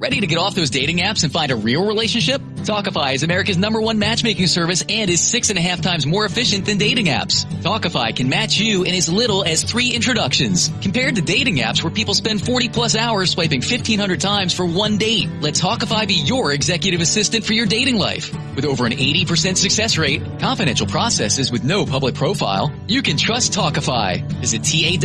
Ready to get off those dating apps and find a real relationship? Talkify is America's #1 matchmaking service and is 6.5 times more efficient than dating apps. Talkify can match you in as little as 3 introductions. Compared to dating apps where people spend 40-plus hours swiping 1,500 times for one date, let Talkify be your executive assistant for your dating life. With over an 80% success rate, confidential processes with no public profile, you can trust Talkify. Visit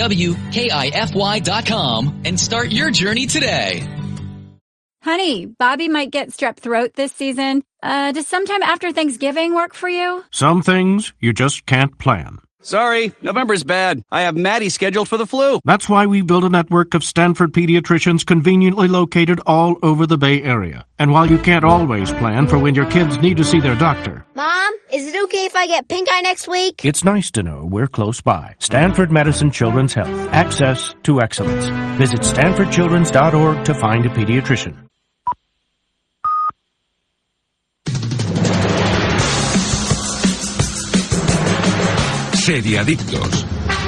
TAWKIFY.com and start your journey today. Honey, Bobby might get strep throat this season. Does sometime after Thanksgiving work for you? Some things you just can't plan. Sorry, November's bad. I have Maddie scheduled for the flu. That's why we built a network of Stanford pediatricians conveniently located all over the Bay Area. And while you can't always plan for when your kids need to see their doctor, Mom, is it okay if I get pink eye next week? it's nice to know we're close by. Stanford Medicine Children's Health. Access to excellence. Visit stanfordchildrens.org to find a pediatrician. Seriadictos.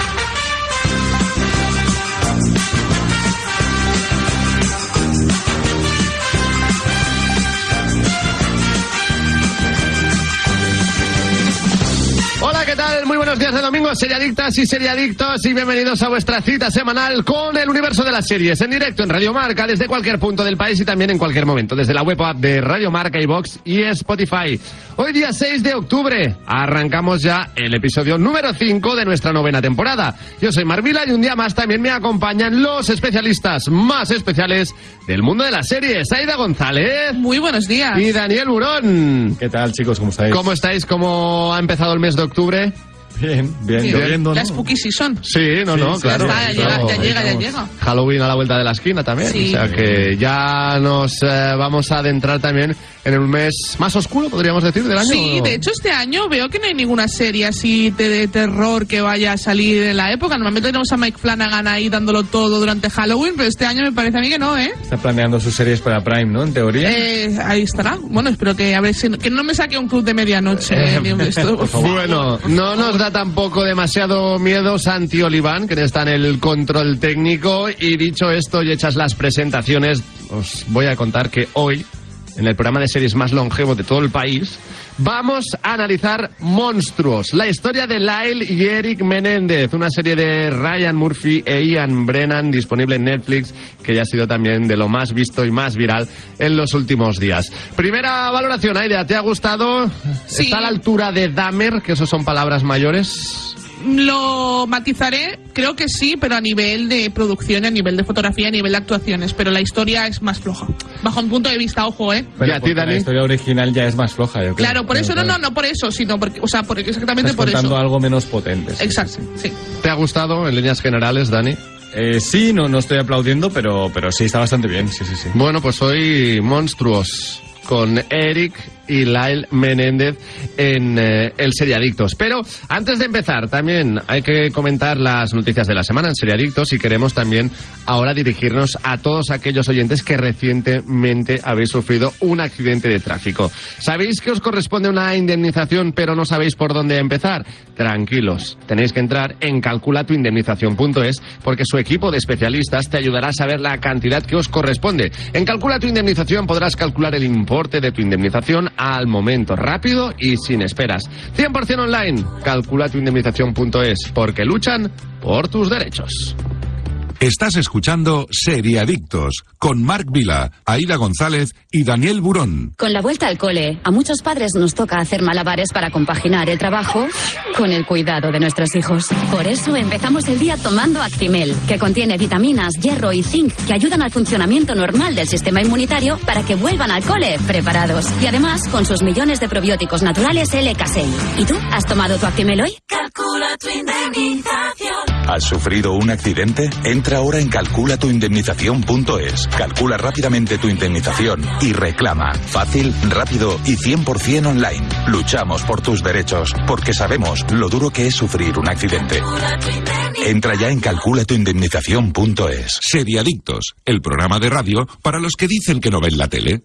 Hola, ¿qué tal? Muy buenos días de domingo, seriadictas y seriadictos, y bienvenidos a vuestra cita semanal con el universo de las series, en directo en Radio Marca, desde cualquier punto del país y también en cualquier momento, desde la web app de Radio Marca, iVox y Spotify. Hoy día 6 de octubre, arrancamos ya el episodio número 5 de nuestra 9ª temporada. Yo soy Marc Vila y un día más también me acompañan los especialistas más especiales del mundo de las series. Aida González. Muy buenos días. Y Daniel Burón. ¿Qué tal, chicos? ¿Cómo estáis? ¿Cómo estáis? ¿Cómo ha empezado el mes de octubre? Bien. Lloviendo, ¿no? La Spooky Season. Sí, claro. Ya llega. Halloween a la vuelta de la esquina también. Sí. O sea que ya nos vamos a adentrar también en un mes más oscuro, podríamos decir, del año. Sí, de hecho este año veo que no hay ninguna serie así de terror que vaya a salir en la época. Normalmente tenemos a Mike Flanagan ahí dándolo todo durante Halloween, pero este año me parece a mí que no, ¿eh? Está planeando sus series para Prime, ¿no? En teoría. Ahí estará. Bueno, espero que a ver si que no me saque un club de medianoche. Esto, bueno, no nos da tampoco demasiado miedo Santi Oliván, que está en el control técnico, y dicho esto y hechas las presentaciones, os voy a contar que hoy, en el programa de series más longevo de todo el país, vamos a analizar Monstruos, la historia de Lyle y Eric Menéndez, una serie de Ryan Murphy e Ian Brennan, disponible en Netflix, que ya ha sido también de lo más visto y más viral en los últimos días. Primera valoración, Aida, ¿te ha gustado? Sí. ¿Está a la altura de Dahmer, que eso son palabras mayores? Lo matizaré, creo que sí, pero a nivel de producción, a nivel de fotografía, a nivel de actuaciones, pero la historia es más floja. Bajo mi punto de vista, ojo, ¿eh? Pero ¿Y a ti, Dani? La historia original ya es más floja, yo creo. Claro, por eso, no por eso, sino porque, exactamente Estás por eso. contando algo menos potente. Sí, Exacto, sí. ¿Te ha gustado en líneas generales, Dani? Sí, no estoy aplaudiendo, pero sí, está bastante bien, sí. Bueno, pues hoy Monstruos con Eric y Lyle Menéndez en el Seriadictos. Pero antes de empezar, también hay que comentar las noticias de la semana en Seriadictos, y queremos también ahora dirigirnos a todos aquellos oyentes que recientemente habéis sufrido un accidente de tráfico. ¿Sabéis que os corresponde una indemnización pero no sabéis por dónde empezar? Tranquilos, tenéis que entrar en calculatuindemnización.es, porque su equipo de especialistas te ayudará a saber la cantidad que os corresponde. En Calcula tu Indemnización podrás calcular el importe de tu indemnización al momento, rápido y sin esperas. 100% online. Calculatuindemnización.es, porque luchan por tus derechos. Estás escuchando Seriadictos con Marc Vila, Aida González y Daniel Burón. Con la vuelta al cole, a muchos padres nos toca hacer malabares para compaginar el trabajo con el cuidado de nuestros hijos. Por eso empezamos el día tomando Actimel, que contiene vitaminas, hierro y zinc que ayudan al funcionamiento normal del sistema inmunitario para que vuelvan al cole preparados. Y además, con sus millones de probióticos naturales LK6. ¿Y tú? ¿Has tomado tu Actimel hoy? Calcula tu indemnización. ¿Has sufrido un accidente? Entra ahora en calculatuindemnización.es. Calcula rápidamente tu indemnización y reclama. Fácil, rápido y 100% online. Luchamos por tus derechos, porque sabemos lo duro que es sufrir un accidente. Entra ya en calculatuindemnización.es. Seriadictos, el programa de radio para los que dicen que no ven la tele.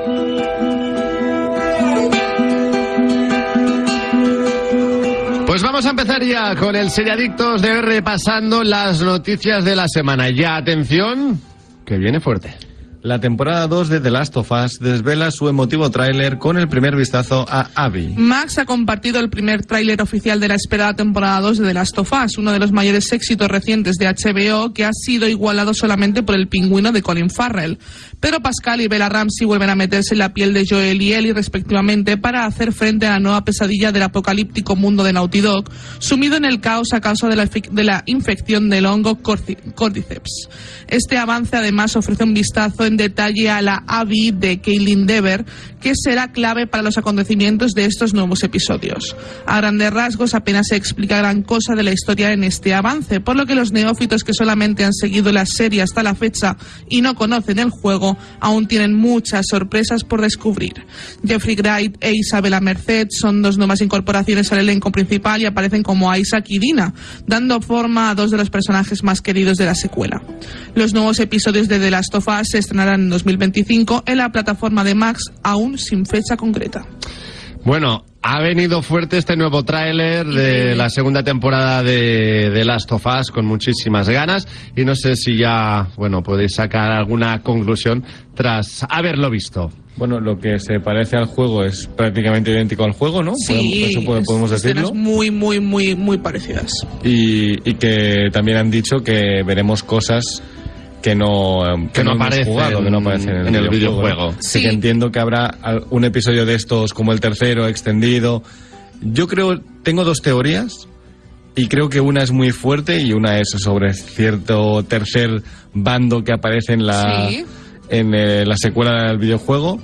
Pues vamos vamos a empezar ya con el Seriadictos de hoy, repasando las noticias de la semana. Ya, atención, que viene fuerte. La temporada 2 de The Last of Us desvela su emotivo tráiler con el primer vistazo a Abby. Max ha compartido el primer tráiler oficial de la esperada temporada 2 de The Last of Us, uno de los mayores éxitos recientes de HBO, que ha sido igualado solamente por El pingüino de Colin Farrell. Pedro Pascal y Bella Ramsey vuelven a meterse en la piel de Joel y Ellie respectivamente para hacer frente a la nueva pesadilla del apocalíptico mundo de Naughty Dog, sumido en el caos a causa de la infección del hongo Cordyceps. Este avance además ofrece un vistazo en detalle a la Abby de Caitlin Dever, que será clave para los acontecimientos de estos nuevos episodios. A grandes rasgos apenas se explica gran cosa de la historia en este avance, por lo que los neófitos que solamente han seguido la serie hasta la fecha y no conocen el juego aún tienen muchas sorpresas por descubrir. Jeffrey Wright e Isabella Merced son dos nuevas incorporaciones al elenco principal y aparecen como Isaac y Dina, dando forma a dos de los personajes más queridos de la secuela. Los nuevos episodios de The Last of Us se estrenarán en 2025 en la plataforma de Max, aún sin fecha concreta. Bueno, ha venido fuerte este nuevo tráiler de la segunda temporada de The Last of Us, con muchísimas ganas, y no sé si ya, bueno, podéis sacar alguna conclusión tras haberlo visto. Bueno, lo que se parece al juego es prácticamente idéntico al juego, ¿no? Sí, eso podemos decirlo. Muy parecidas. Y que también han dicho que veremos cosas que no aparecen, jugado, que no aparecen en el videojuego. Sí. Que entiendo que habrá un episodio de estos como el tercero, extendido. Yo tengo dos teorías, y creo que una es muy fuerte y una es sobre cierto tercer bando que aparece en la secuela del videojuego.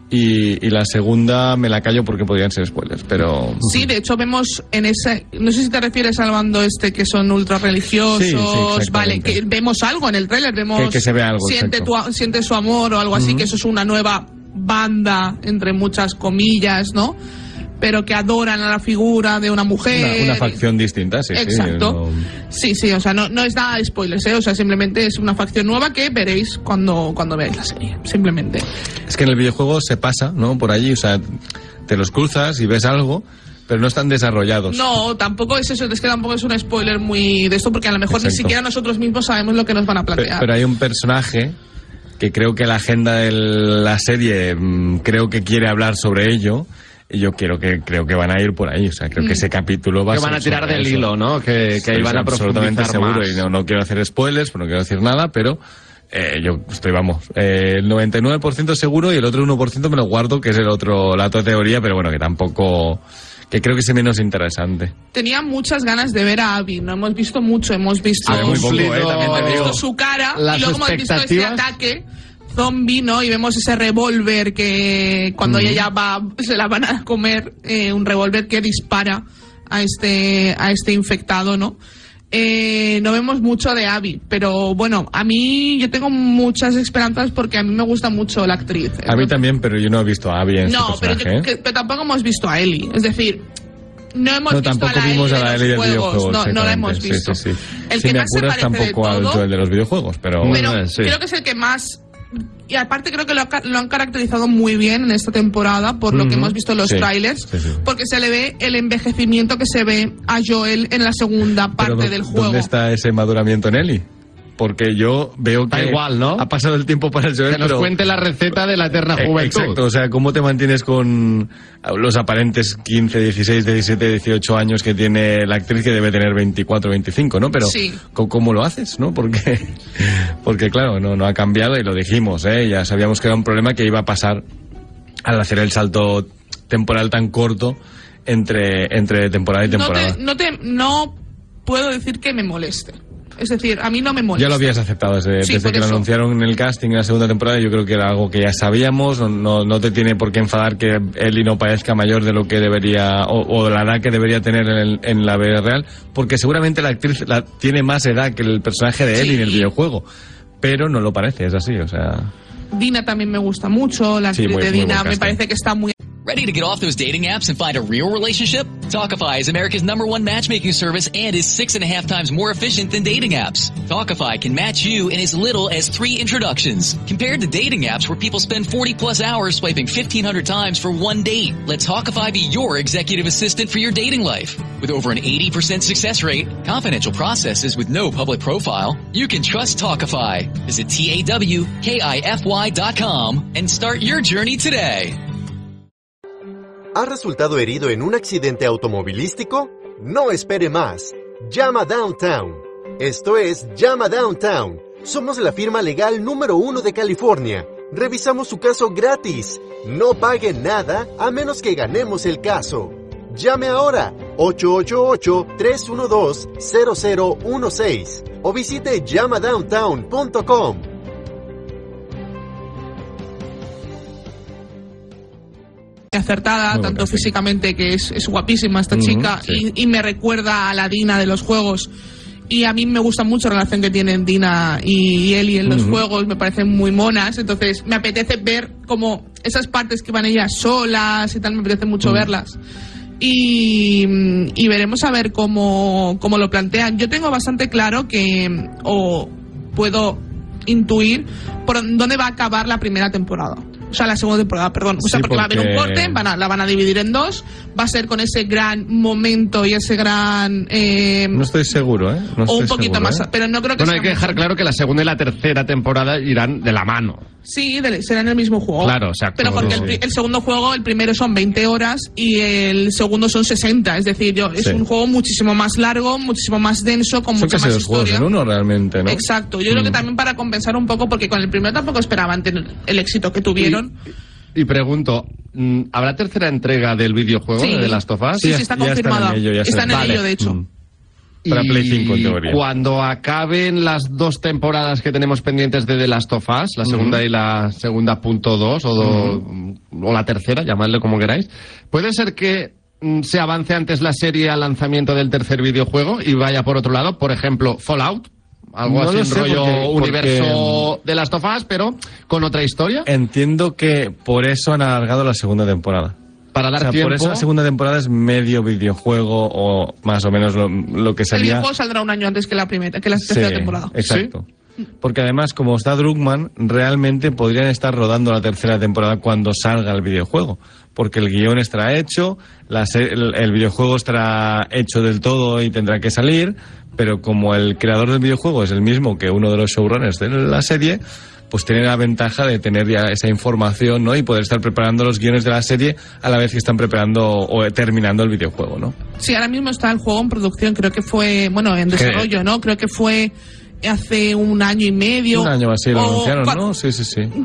Y la segunda me la callo porque podrían ser spoilers, pero... Sí, de hecho vemos en ese... No sé si te refieres al bando que son ultra religiosos, sí, vale, que vemos algo en el tráiler, vemos... Que se ve algo, siente su amor o algo así, que eso es una nueva banda, entre muchas comillas, ¿no? Pero que adoran a la figura de una mujer. Una facción distinta, sí. Exacto. Sí, o sea, no es nada de spoilers, o sea, simplemente es una facción nueva que veréis cuando veáis la serie, simplemente. Es que en el videojuego se pasa, ¿no? Por allí, o sea, te los cruzas y ves algo, pero no están desarrollados. No, tampoco es eso, es que tampoco es un spoiler muy de esto, porque a lo mejor ni siquiera nosotros mismos sabemos lo que nos van a plantear. Pero hay un personaje que creo que la agenda de la serie creo que quiere hablar sobre ello. Y yo creo que van a ir por ahí, o sea, creo que ese capítulo va a ser... Que van a tirar del hilo, ¿no? Que ahí van a absolutamente seguro, más. Y no quiero hacer spoilers, no quiero decir nada, pero yo estoy, el 99% seguro y el otro 1% me lo guardo, que es la otra teoría, pero bueno, que tampoco... que creo que es menos interesante. Tenía muchas ganas de ver a Abby, no hemos visto mucho, hemos visto... muy poco, también te digo. Su cara, las y luego hemos visto ese ataque... zombie, ¿no? Y vemos ese revólver que cuando ella ya se la van a comer, un revólver que dispara a este infectado, ¿no? No vemos mucho de Abby, pero bueno, yo tengo muchas esperanzas porque a mí me gusta mucho la actriz. A mí también, pero yo no he visto a Abby en este personaje. Pero tampoco hemos visto a Ellie, es decir... No hemos visto tampoco a la vimos Ellie a la Ellie del videojuego. No la hemos visto. Sí. El si que me más se apuras parece tampoco de al todo, Joel de los videojuegos, pero creo que es el que más... Y aparte creo que lo han caracterizado muy bien en esta temporada por lo que hemos visto en los trailers, porque se le ve el envejecimiento que se ve a Joel en la segunda parte del juego. ¿Dónde está ese maduramiento en Ellie? Porque yo veo que igual, ¿no? Ha pasado el tiempo para el Joel, que nos cuente la receta de la eterna juventud. Exacto, o sea, ¿cómo te mantienes con los aparentes 15, 16, 17, 18 años que tiene la actriz, que debe tener 24, 25, ¿no? Pero ¿cómo lo haces, no? Porque claro, no ha cambiado, y lo dijimos, ya sabíamos que era un problema que iba a pasar al hacer el salto temporal tan corto entre temporada y temporada. No puedo decir que me moleste. Es decir, a mí no me molesta. Ya lo habías aceptado desde que lo anunciaron en el casting en la segunda temporada. Yo creo que era algo que ya sabíamos. No te tiene por qué enfadar que Ellie no parezca mayor de lo que debería, o la edad que debería tener en la vida real, porque seguramente la actriz tiene más edad que el personaje de Ellie en el videojuego, pero no lo parece, es así, o sea... Dina también me gusta mucho, la actriz de Dina me parece que está muy... Ready to get off those dating apps and find a real relationship? Talkify is America's #1 matchmaking service and is 6.5 times more efficient than dating apps. Talkify can match you in as little as 3 introductions. Compared to dating apps where people spend 40+ hours swiping 1,500 times for one date, let Talkify be your executive assistant for your dating life. With over an 80% success rate, confidential processes with no public profile, you can trust Talkify. Visit TAWKIFY.com and start your journey today. ¿Ha resultado herido en un accidente automovilístico? No espere más. Llama Downtown. Esto es Llama Downtown. Somos la firma legal número 1 de California. Revisamos su caso gratis. No pague nada a menos que ganemos el caso. Llame ahora 888-312-0016 o visite llamadowntown.com. Acertada, muy tanto físicamente, que es guapísima esta chica, sí. y me recuerda a la Dina de los juegos. Y a mí me gusta mucho la relación que tienen Dina y Ellie en los juegos, me parecen muy monas, entonces me apetece ver como esas partes que van ellas solas y tal, me apetece mucho verlas. Y veremos a ver cómo lo plantean. Yo tengo bastante claro o puedo intuir por dónde va a acabar la primera temporada. O sea, la segunda temporada, perdón. O sea, porque va a haber un corte, la van a dividir en 2. Va a ser con ese gran momento y ese gran... no estoy seguro, ¿eh? No o un poquito más, pero no creo que... Bueno, hay que dejar claro que la segunda y la tercera temporada irán de la mano. Sí, serán el mismo juego. Claro, o sea... Pero porque el segundo juego, el primero son 20 horas y el segundo son 60. Es decir, es un juego muchísimo más largo, muchísimo más denso, con mucha más historia. Son uno realmente, ¿no? Exacto. Yo creo que también para compensar un poco, porque con el primero tampoco esperaban tener el éxito que tuvieron. Y pregunto, ¿habrá tercera entrega del videojuego de The Last of Us? Sí, está confirmada. Está en ello, de hecho. Para Play 5, en teoría. Cuando acaben las 2 temporadas que tenemos pendientes de The Last of Us, la segunda y la segunda .2 o la tercera, llamadle como queráis, ¿puede ser que se avance antes la serie al lanzamiento del tercer videojuego y vaya por otro lado? Por ejemplo, Fallout. Algo así, rollo universo de Last of Us, pero con otra historia. Entiendo que por eso han alargado la segunda temporada. Para dar tiempo. Por eso la segunda temporada es medio videojuego o más o menos lo que sería. El videojuego saldrá un año antes que la tercera temporada. Exacto. ¿Sí? Porque además, como está Druckmann, realmente podrían estar rodando la tercera temporada cuando salga el videojuego. Porque el guión estará hecho, el videojuego estará hecho del todo y tendrá que salir, pero como el creador del videojuego es el mismo que uno de los showrunners de la serie, pues tiene la ventaja de tener ya esa información, ¿no? Y poder estar preparando los guiones de la serie a la vez que están preparando o terminando el videojuego, ¿no? Sí, ahora mismo está el juego en producción, creo que fue, en desarrollo, ¿no? Creo que fue hace 1 año y medio. 1 año así lo anunciaron, ¿no? Sí.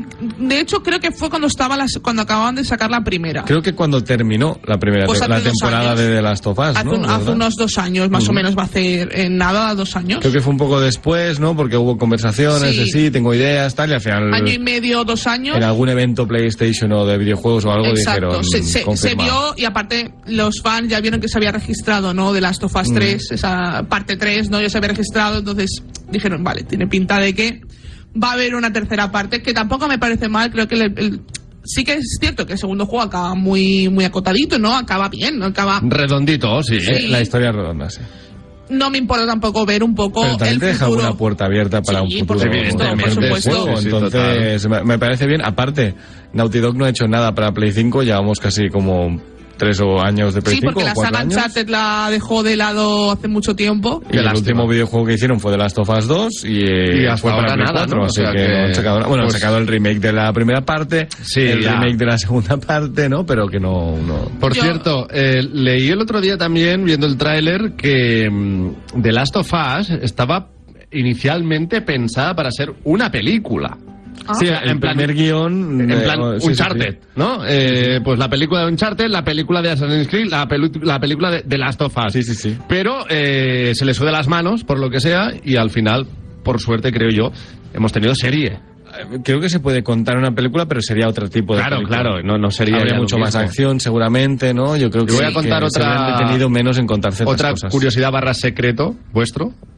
De hecho, creo que fue cuando acababan de sacar la primera. Creo que cuando terminó la primera la temporada de The Last of Us, ¿no? Hace unos 2 años, más o menos, va a hacer nada, 2 años. Creo que fue un poco después, ¿no? Porque hubo conversaciones de tengo ideas, tal, y al final... 1 año y medio, 2 años. En algún evento PlayStation o de videojuegos o algo dijeron... Se vio, y aparte los fans ya vieron que se había registrado, ¿no? The Last of Us 3, esa parte 3, ¿no? Ya se había registrado, entonces dijeron, vale, tiene pinta de que va a haber una tercera parte, que tampoco me parece mal. Creo que sí que es cierto que el segundo juego acaba muy acotadito, ¿no? Acaba bien, ¿no? Acaba redondito, sí. La historia es redonda, sí. No me importa tampoco ver un poco pero también el te futuro. Deja una puerta abierta para un futuro. Por supuesto. Entonces, me parece bien. Aparte, Naughty Dog no ha hecho nada para Play 5, llevamos casi como 3 años de Play 5. Sí, porque la saga Uncharted la dejó de lado hace mucho tiempo. Y el último videojuego que hicieron fue The Last of Us 2 y fue para Play 4, ¿no? Así que no han sacado, han sacado el remake de la primera parte, el remake de la segunda parte, ¿no? Pero que no... Por cierto, leí el otro día también, viendo el tráiler, que The Last of Us estaba inicialmente pensada para ser una película. Sí, en primer guión... En plan Uncharted, ¿no? Pues la película de Uncharted, la película de Assassin's Creed, la película de The Last of Us. Sí. Pero se le sube las manos, por lo que sea, y al final, por suerte, creo yo, hemos tenido serie. Creo que se puede contar una película, pero sería otro tipo de película. Claro, no sería... Habría mucho más acción, seguramente, ¿no? Yo creo que voy a contar se habrán detenido menos en contar ciertas cosas. Otra curiosidad / secreto vuestro.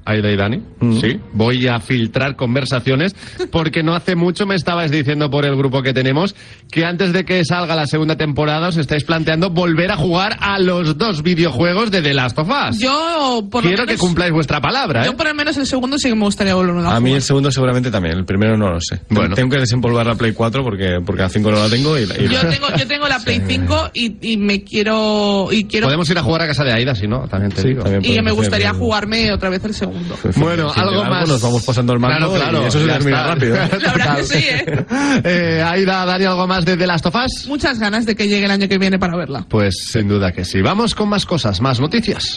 Aida y Dani, sí, voy a filtrar conversaciones porque no hace mucho me estabais diciendo por el grupo que tenemos que antes de que salga la segunda temporada os estáis planteando volver a jugar a los 2 videojuegos de The Last of Us. Yo, por Quiero que cumpláis vuestra palabra, ¿eh? Yo por lo menos el segundo sí que me gustaría volver a jugar. A mí el segundo seguramente también, el primero no lo sé. Bueno, tengo que desempolvar la Play 4 porque a 5 no la tengo y yo tengo la Play 5 y me quiero... Podemos ir a jugar a casa de Aida, si no, también te digo. Y me gustaría jugarme otra vez el segundo. Bueno, algo más. Nos vamos pasando el mando y eso se termina rápido. La verdad que sí, Aida, Dani, ¿algo más de The Last of Us? Muchas ganas de que llegue el año que viene para verla. Pues sin duda que sí. Vamos con más cosas, más noticias.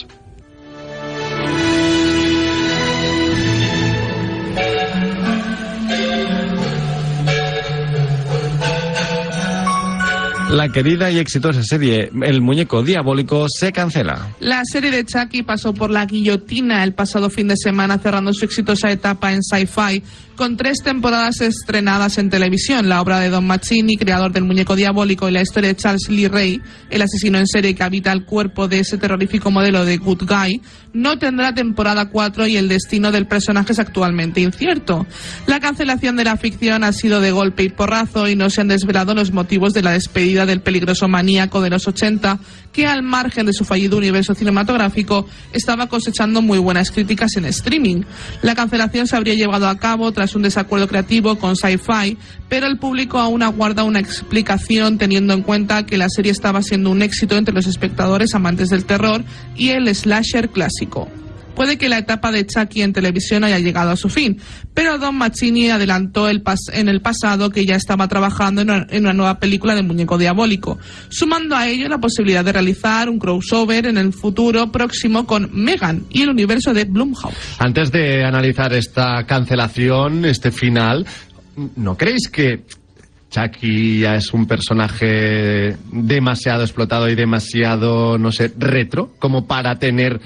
La querida y exitosa serie El Muñeco Diabólico se cancela. La serie de Chucky pasó por la guillotina el pasado fin de semana, cerrando su exitosa etapa en Sci-Fi, con 3 temporadas estrenadas en televisión. La obra de Don Mancini, creador del Muñeco Diabólico, y la historia de Charles Lee Ray, el asesino en serie que habita el cuerpo de ese terrorífico modelo de Good Guy, no tendrá temporada 4 y el destino del personaje es actualmente incierto. La cancelación de la ficción ha sido de golpe y porrazo y no se han desvelado los motivos de la despedida del peligroso maníaco de los 80, que al margen de su fallido universo cinematográfico estaba cosechando muy buenas críticas en streaming. La cancelación se habría llevado a cabo tras un desacuerdo creativo con Sci-Fi, pero el público aún aguarda una explicación, teniendo en cuenta que la serie estaba siendo un éxito entre los espectadores amantes del terror y el slasher clásico. Puede que la etapa de Chucky en televisión haya llegado a su fin, pero Don Mancini adelantó en el pasado que ya estaba trabajando en una nueva película de Muñeco Diabólico, sumando a ello la posibilidad de realizar un crossover en el futuro próximo con Megan y el universo de Blumhouse. Antes de analizar esta cancelación, este final, ¿no creéis que Chucky ya es un personaje demasiado explotado y demasiado, no sé, retro, como para tener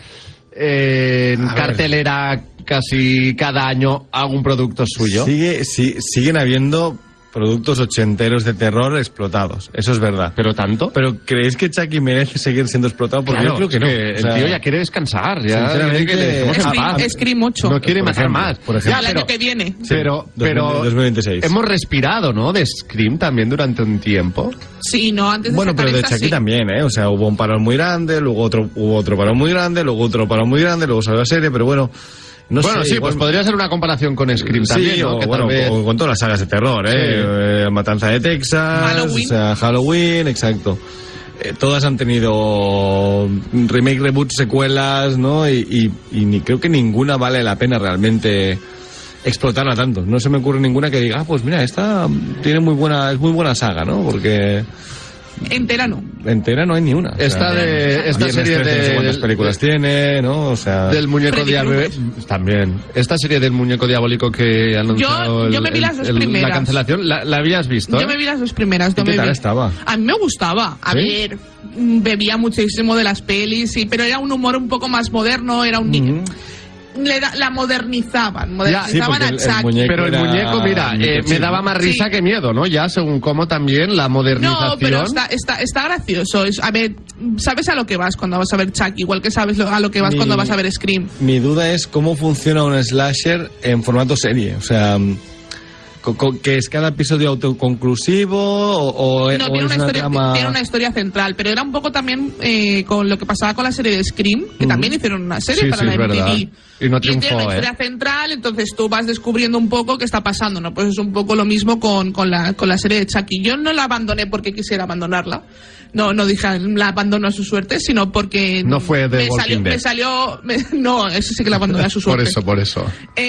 en cartelera casi cada año algún producto suyo? Siguen habiendo productos ochenteros de terror explotados, eso es verdad. ¿Pero tanto? ¿Pero creéis que Chucky merece seguir siendo explotado? Porque claro, yo creo que no. El tío ya quiere descansar, ya sinceramente, Scream 8. No quiere matar más. Por ejemplo. Ya el año que viene. Pero 2026. Hemos respirado, ¿no? De Scream también durante un tiempo. Sí, no, antes de bueno, pero de Chucky también, ¿eh? O sea, hubo un parón muy grande, luego hubo otro parón muy grande, luego otro parón muy grande, luego salió la serie, pero bueno... No sé, sí, igual... pues podría ser una comparación con Scream también, ¿no? O con todas las sagas de terror, ¿eh? Matanza de Texas, Halloween. O sea, Halloween, exacto. Todas han tenido remake, reboot, secuelas, ¿no? Y creo que ninguna vale la pena realmente explotarla tanto. No se me ocurre ninguna que diga, pues mira, esta tiene es muy buena saga, ¿no? Porque... Entera no. Entera no hay ni una. Esta serie de... ¿Cuántas películas tiene, no? O sea... Del muñeco diabólico... También. Esta serie del muñeco diabólico que anunció yo me vi las 2 primeras. La cancelación, ¿la habías visto? Yo me vi las 2 primeras. ¿Qué tal estaba? A mí me gustaba. A ver, bebía muchísimo de las pelis, sí, pero era un humor un poco más moderno, era un niño... La modernizaban a Chucky. Pero el muñeco, mira, me daba más risa que miedo, ¿no? Ya, según cómo también la modernización... No, pero está gracioso. A ver, sabes a lo que vas cuando vas a ver Chucky, igual que sabes a lo que vas cuando vas a ver Scream. Mi duda es cómo funciona un slasher en formato serie, o sea... ¿Que es cada episodio autoconclusivo o tiene una historia central, pero era un poco también con lo que pasaba con la serie de Scream, que también hicieron una serie para la MTV. Y no triunfó, tiene una historia central, entonces tú vas descubriendo un poco qué está pasando, ¿no? Pues es un poco lo mismo con la serie de Chucky. Yo no la abandoné porque quisiera abandonarla. No dije la abandono a su suerte, sino porque no fue de Walking Dead. No, eso sí que la abandoné a su suerte. Por eso.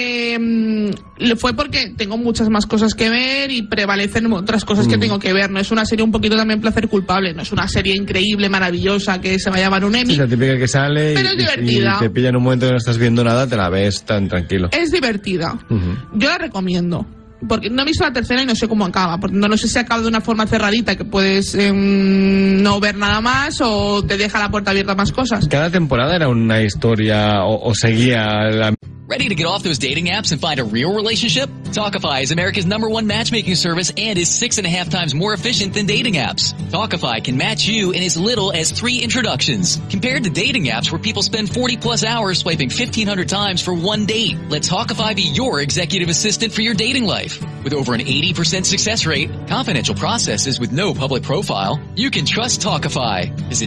Fue porque tengo muchas más cosas que ver y prevalecen otras cosas que tengo que ver. No es una serie un poquito también placer culpable, no es una serie increíble, maravillosa, que se va a llamar un Emmy. Sí, la típica que sale pero es divertida. Y te pilla en un momento que no estás viendo nada, te la ves tan tranquilo. Es divertida. Yo la recomiendo. Porque no he visto la tercera y no sé cómo acaba. Porque no sé si acaba de una forma cerradita, que puedes no ver nada más, o te deja la puerta abierta a más cosas. ¿Cada temporada era una historia o seguía la... Ready to get off those dating apps and find a real relationship? Talkify is America's #1 matchmaking service and is 6.5 times more efficient than dating apps. Talkify can match you in as little as 3 introductions. Compared to dating apps where people spend 40 plus hours swiping 1,500 times for one date, let Talkify be your executive assistant for your dating life. With over an 80% success rate, confidential processes with no public profile, you can trust Talkify. Visit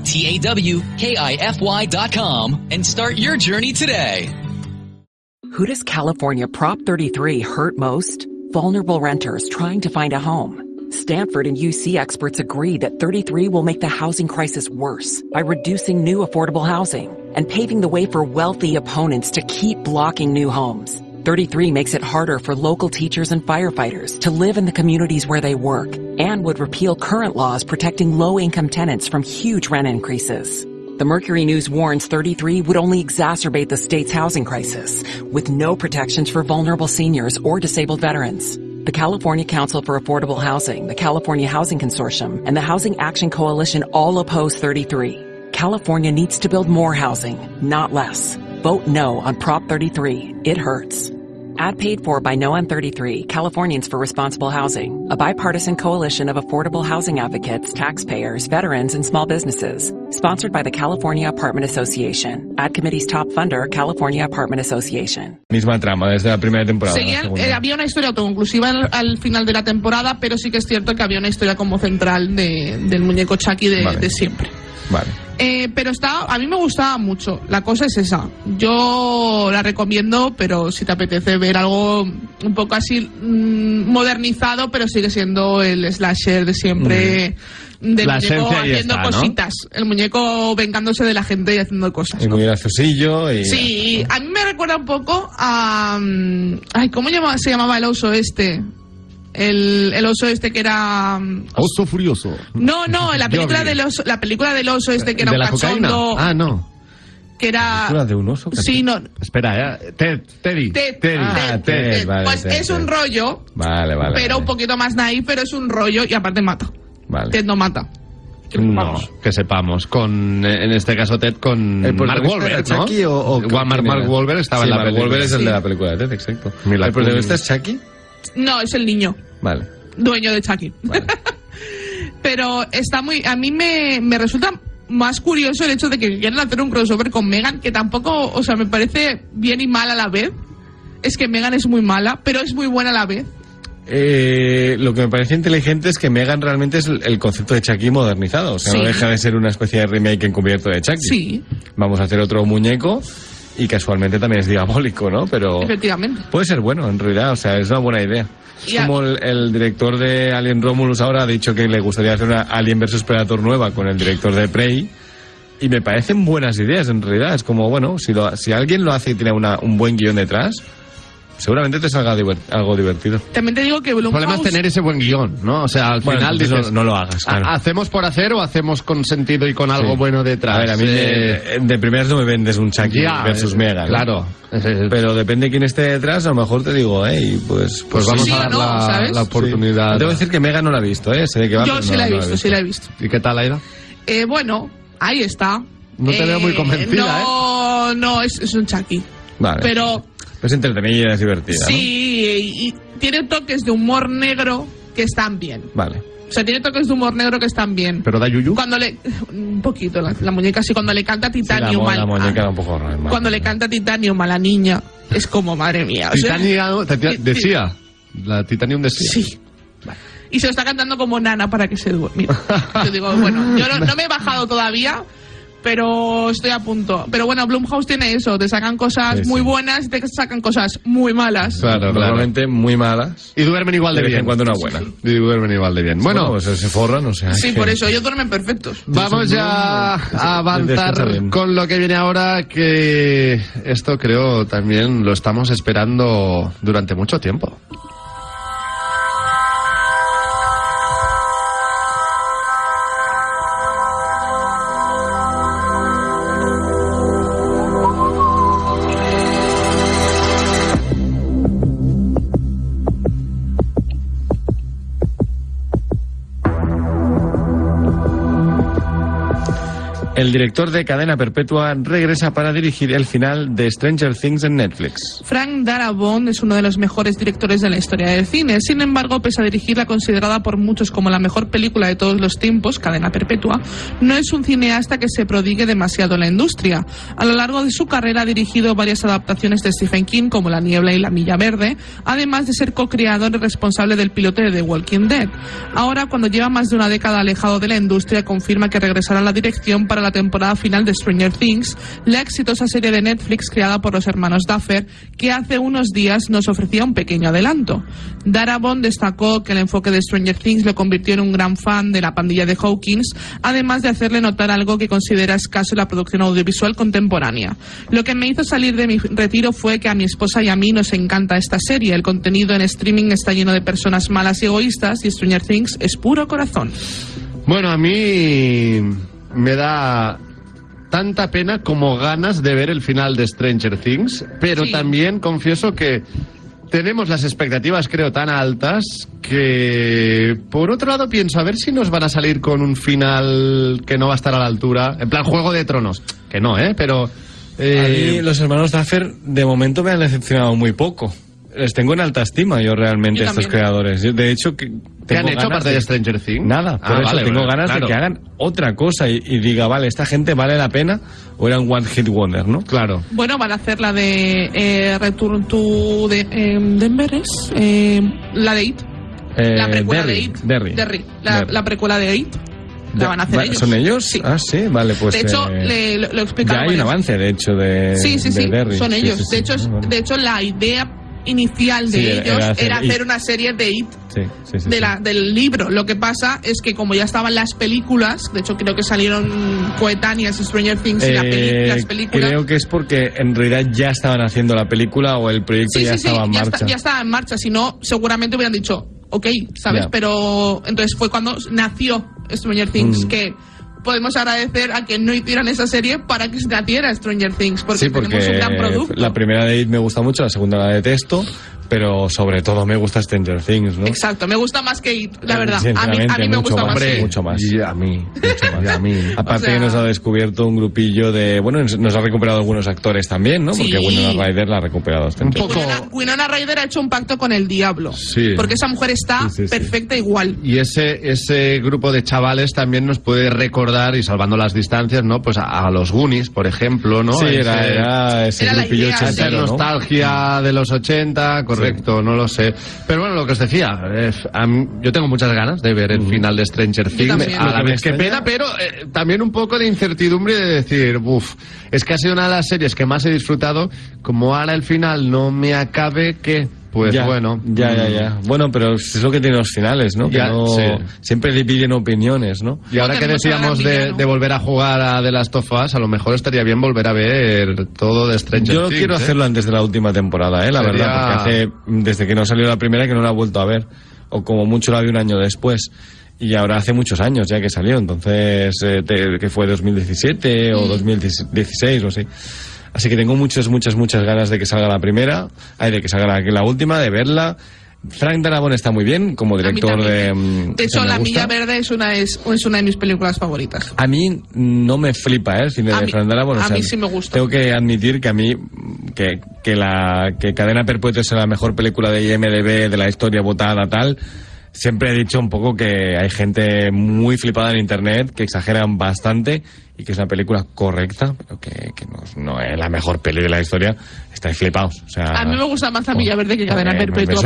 TAWKIFY.com and start your journey today. Who does California Prop 33 hurt most? Vulnerable renters trying to find a home. Stanford and UC experts agree that 33 will make the housing crisis worse by reducing new affordable housing and paving the way for wealthy opponents to keep blocking new homes. 33 makes it harder for local teachers and firefighters to live in the communities where they work and would repeal current laws protecting low-income tenants from huge rent increases. The Mercury News warns 33 would only exacerbate the state's housing crisis, with no protections for vulnerable seniors or disabled veterans. The California Council for Affordable Housing, the California Housing Consortium, and the Housing Action Coalition all oppose 33. California needs to build more housing, not less. Vote no on Prop 33. It hurts. Ad paid for by No on 33, Californians for Responsible Housing, a bipartisan coalition of affordable housing advocates, taxpayers, veterans, and small businesses. Sponsored by the California Apartment Association. Ad Committee's top funder, California Apartment Association. Misma trama desde la primera temporada. Había una historia autoconclusiva al final de la temporada, pero sí que es cierto que había una historia como central del muñeco Chucky de siempre. Vale. Pero a mí me gustaba mucho. La cosa es esa. Yo la recomiendo, pero si te apetece ver algo un poco así modernizado, pero sigue siendo el slasher de siempre. Del muñeco haciendo cositas, ¿no? El muñeco vengándose de la gente y haciendo cosas. Y muy graciosillo. Sí, a mí me recuerda un poco a... ¿cómo se llamaba el oso este? El oso este que era... Oso furioso. No, la película del oso, este que era un cachondo. Ah, no. Que era... ¿Película de un oso? Sí, no. Espera, Teddy. Ted. Vale, pues es un rollo. Vale. Pero un poquito más naif, pero es un rollo y aparte mata. Vale. Ted no mata. Que sepamos. En este caso Ted con Mark Wahlberg, ¿no? Mark Wahlberg estaba en la película. Mark Wahlberg es el de la película de Ted, exacto. ¿El protagonista es Chucky? No, es el niño. Vale. Dueño de Chucky. Vale. Pero está muy... A mí me resulta más curioso el hecho de que quieran hacer un crossover con Megan, que tampoco... O sea, me parece bien y mal a la vez. Es que Megan es muy mala, pero es muy buena a la vez. Lo que me parece inteligente es que Megan realmente es el concepto de Chucky modernizado. O sea, no deja de ser una especie de remake encubierto de Chucky. Sí. Vamos a hacer otro muñeco... Y casualmente también es diabólico, ¿no? Pero efectivamente. Puede ser bueno, en realidad, o sea, es una buena idea. Es como el director de Alien Romulus ahora ha dicho que le gustaría hacer una Alien vs Predator nueva con el director de Prey. Y me parecen buenas ideas, en realidad. Es como, bueno, si alguien lo hace y tiene un buen guión detrás, seguramente te salga algo divertido. También te digo que el problema es tener ese buen guión, ¿no? O sea, al final dices, no lo hagas, claro. ¿Hacemos por hacer o hacemos con sentido y con algo bueno detrás? A ver, a mí de primeras no me vendes un Chucky versus Megan. Claro. Pero depende de quién esté detrás, a lo mejor te digo, pues vamos a dar la oportunidad. Sí. Debo decir que Megan no la he visto, Sé de qué va. Yo sí la he visto. ¿Y qué tal, Aida? Bueno, ahí está. No te veo muy convencida, No, es un Chucky. Vale. Pero... Es entretenida, es divertida. Sí, ¿no? Y tiene toques de humor negro que están bien. Vale. O sea, tiene toques de humor negro que están bien. ¿Pero da yuyu? Un poquito, la muñeca sí, cuando le canta Titanium la muñeca da un poco raro. Cuando le canta Titanium a la niña, es como, madre mía. Decía. La Titanium decía. Sí. Vale. Y se lo está cantando como nana para que se duerme. Yo digo, bueno, yo no me he bajado todavía, pero estoy a punto. Pero bueno, Blumhouse tiene eso, te sacan cosas muy buenas y te sacan cosas muy malas. Claro, normalmente muy malas. Y duermen igual de bien. Cuando una buena. Y duermen igual de bien. Bueno, pues se forran, o sea. Sí, por eso ellos duermen perfectos. Vamos ya a avanzar con lo que viene ahora, que esto creo también lo estamos esperando durante mucho tiempo. El director de Cadena Perpetua regresa para dirigir el final de Stranger Things en Netflix. Frank Darabont es uno de los mejores directores de la historia del cine. Sin embargo, pese a dirigirla considerada por muchos como la mejor película de todos los tiempos, Cadena Perpetua, no es un cineasta que se prodigue demasiado en la industria. A lo largo de su carrera ha dirigido varias adaptaciones de Stephen King, como La niebla y La milla verde, además de ser co-creador y responsable del piloto de The Walking Dead. Ahora, cuando lleva más de una década alejado de la industria, confirma que regresará a la dirección para la temporada final de Stranger Things, la exitosa serie de Netflix creada por los hermanos Duffer, que hace unos días nos ofrecía un pequeño adelanto. Darabont destacó que el enfoque de Stranger Things lo convirtió en un gran fan de la pandilla de Hawkins, además de hacerle notar algo que considera escaso en la producción audiovisual contemporánea. Lo que me hizo salir de mi retiro fue que a mi esposa y a mí nos encanta esta serie. El contenido en streaming está lleno de personas malas y egoístas, y Stranger Things es puro corazón. Bueno, a mí me da tanta pena como ganas de ver el final de Stranger Things, pero sí, también confieso que tenemos las expectativas, creo, tan altas que, por otro lado, pienso a ver si nos van a salir con un final que no va a estar a la altura, en plan Juego de Tronos, que no, pero... A mí los hermanos Duffer de momento me han decepcionado muy poco. Les tengo en alta estima yo realmente a estos creadores. De hecho, ¿qué han hecho aparte de Stranger Things? Nada, por eso tengo ganas de que hagan otra cosa y diga, vale, esta gente vale la pena, o era un One Hit Wonder, ¿no? Claro. Bueno, van a hacer la de Return to Denver, la de It. La precuela de It. Derry. La precuela de It. La van a hacer ellos. ¿Son ellos? Sí. Ah, sí, vale, pues... De hecho, lo explicaron. Ya hay un avance, de hecho, de Sí, Derry. Son ellos. Sí. De hecho, la idea inicial de ellos era hacer una serie de It, del libro. Lo que pasa es que como ya estaban las películas, de hecho creo que salieron coetáneas Stranger Things y las películas. Creo que es porque en realidad ya estaban haciendo la película o el proyecto ya estaba en marcha. Ya estaba en marcha, si no seguramente hubieran dicho ok, ¿sabes? Yeah. Pero entonces fue cuando nació Stranger Things, que podemos agradecer a que no hicieran esa serie para que se naciera Stranger Things, porque tenemos un gran producto. La primera de It me gusta mucho, la segunda la detesto, pero sobre todo me gusta Stranger Things, ¿no? Exacto, me gusta más que It, la verdad. A mí me gusta más. Mucho más. Y a mí, mucho más. A mí. Aparte que nos ha descubierto un grupillo de... Bueno, nos ha recuperado algunos actores también, ¿no? Porque Winona Ryder la ha recuperado. Un poco... Winona Ryder ha hecho un pacto con el diablo. Sí. Porque esa mujer está perfecta igual. Y ese grupo de chavales también nos puede recordar, y salvando las distancias, ¿no? Pues a los Goonies, por ejemplo, ¿no? Sí, era ese grupillo esa nostalgia de los 80, correcto, no lo sé. Pero bueno, lo que os decía, yo tengo muchas ganas de ver el final de Stranger Things. A la vez que pena, pero también un poco de incertidumbre de decir, es que ha sido una de las series que más he disfrutado, como ahora el final no me acabe, que... Pues ya, bueno. Ya. Bueno, pero es lo que tiene los finales, ¿no? Que siempre dividen opiniones, ¿no? Y ahora que decíamos de volver a jugar a The Last of Us, a lo mejor estaría bien volver a ver todo de Stranger Things. Yo quiero hacerlo antes de la última temporada, la verdad, porque desde que no salió la primera que no la he vuelto a ver. O como mucho la vi un año después. Y ahora hace muchos años ya que salió, entonces, que fue 2017 o 2016 o así. Así que tengo muchas ganas de que salga la primera, de que salga la última, de verla. Frank Darabont está muy bien como director de... De hecho, La milla verde es una de mis películas favoritas. A mí no me flipa el cine de Frank Darabont. A mí sí me gusta. Tengo que admitir que a mí, que Cadena Perpetua es la mejor película de IMDb de la historia votada tal... Siempre he dicho un poco que hay gente muy flipada en internet, que exageran bastante y que es una película correcta, pero que no es la mejor peli de la historia. Estáis flipados. O sea, a mí me gusta más La milla verde que Cadena Perpetua.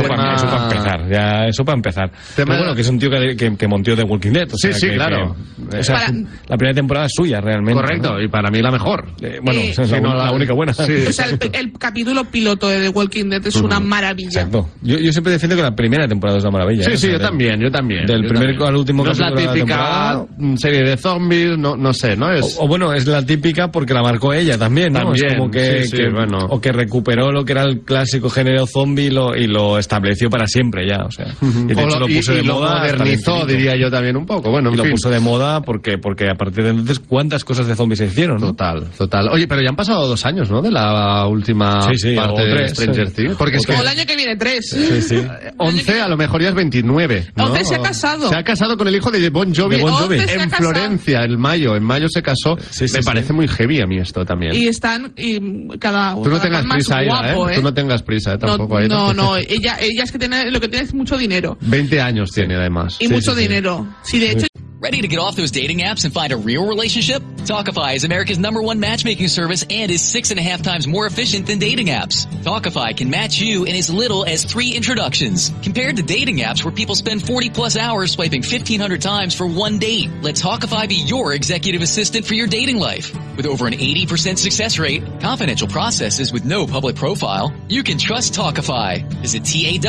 Eso para empezar. Pero bueno, que es un tío que montó The Walking Dead. O sea, claro. La primera temporada es suya, realmente. Correcto, ¿no? Y para mí la mejor. Es la única buena. Sí. O sea, el capítulo piloto de The Walking Dead es una maravilla. Exacto. Yo siempre defiendo que la primera temporada es una maravilla. Sí, yo también. Del primer al último capítulo. No es la típica serie de zombies, no sé, ¿no? O bueno, es la típica porque la marcó ella también, ¿no? También, es como o que recuperó lo que era el clásico género zombie y lo estableció para siempre ya, o sea. Y de hecho lo puso de moda. Lo modernizó, diría yo también un poco. Bueno, lo puso de moda porque a partir de entonces, ¿cuántas cosas de zombies se hicieron, no? Total. Oye, pero ya han pasado 2 años, ¿no? De la última parte de Stranger Things. Porque es como el año que viene 3. Sí. 11 a lo mejor ya es 29, ¿no? 11 se ha casado. Se ha casado con el hijo de Bon Jovi. En Florencia, en mayo. En mayo se caso, me parece muy heavy a mí esto también. Y están cada uno. Tú no tengas prisa ahí, Tú no tengas prisa, tampoco ahí. No, ella es que lo que tiene es mucho dinero. 20 años tiene además. Y mucho dinero. Sí, de hecho. Ready to get off those dating apps and find a real relationship? Talkify is America's #1 matchmaking service and is 6.5 times more efficient than dating apps. Talkify can match you in as little as 3 introductions. Compared to dating apps where people spend 40 plus hours swiping 1,500 times for one date, let Talkify be your executive assistant for your dating life. With over an 80% success rate, confidential processes with no public profile, you can trust Talkify. Visit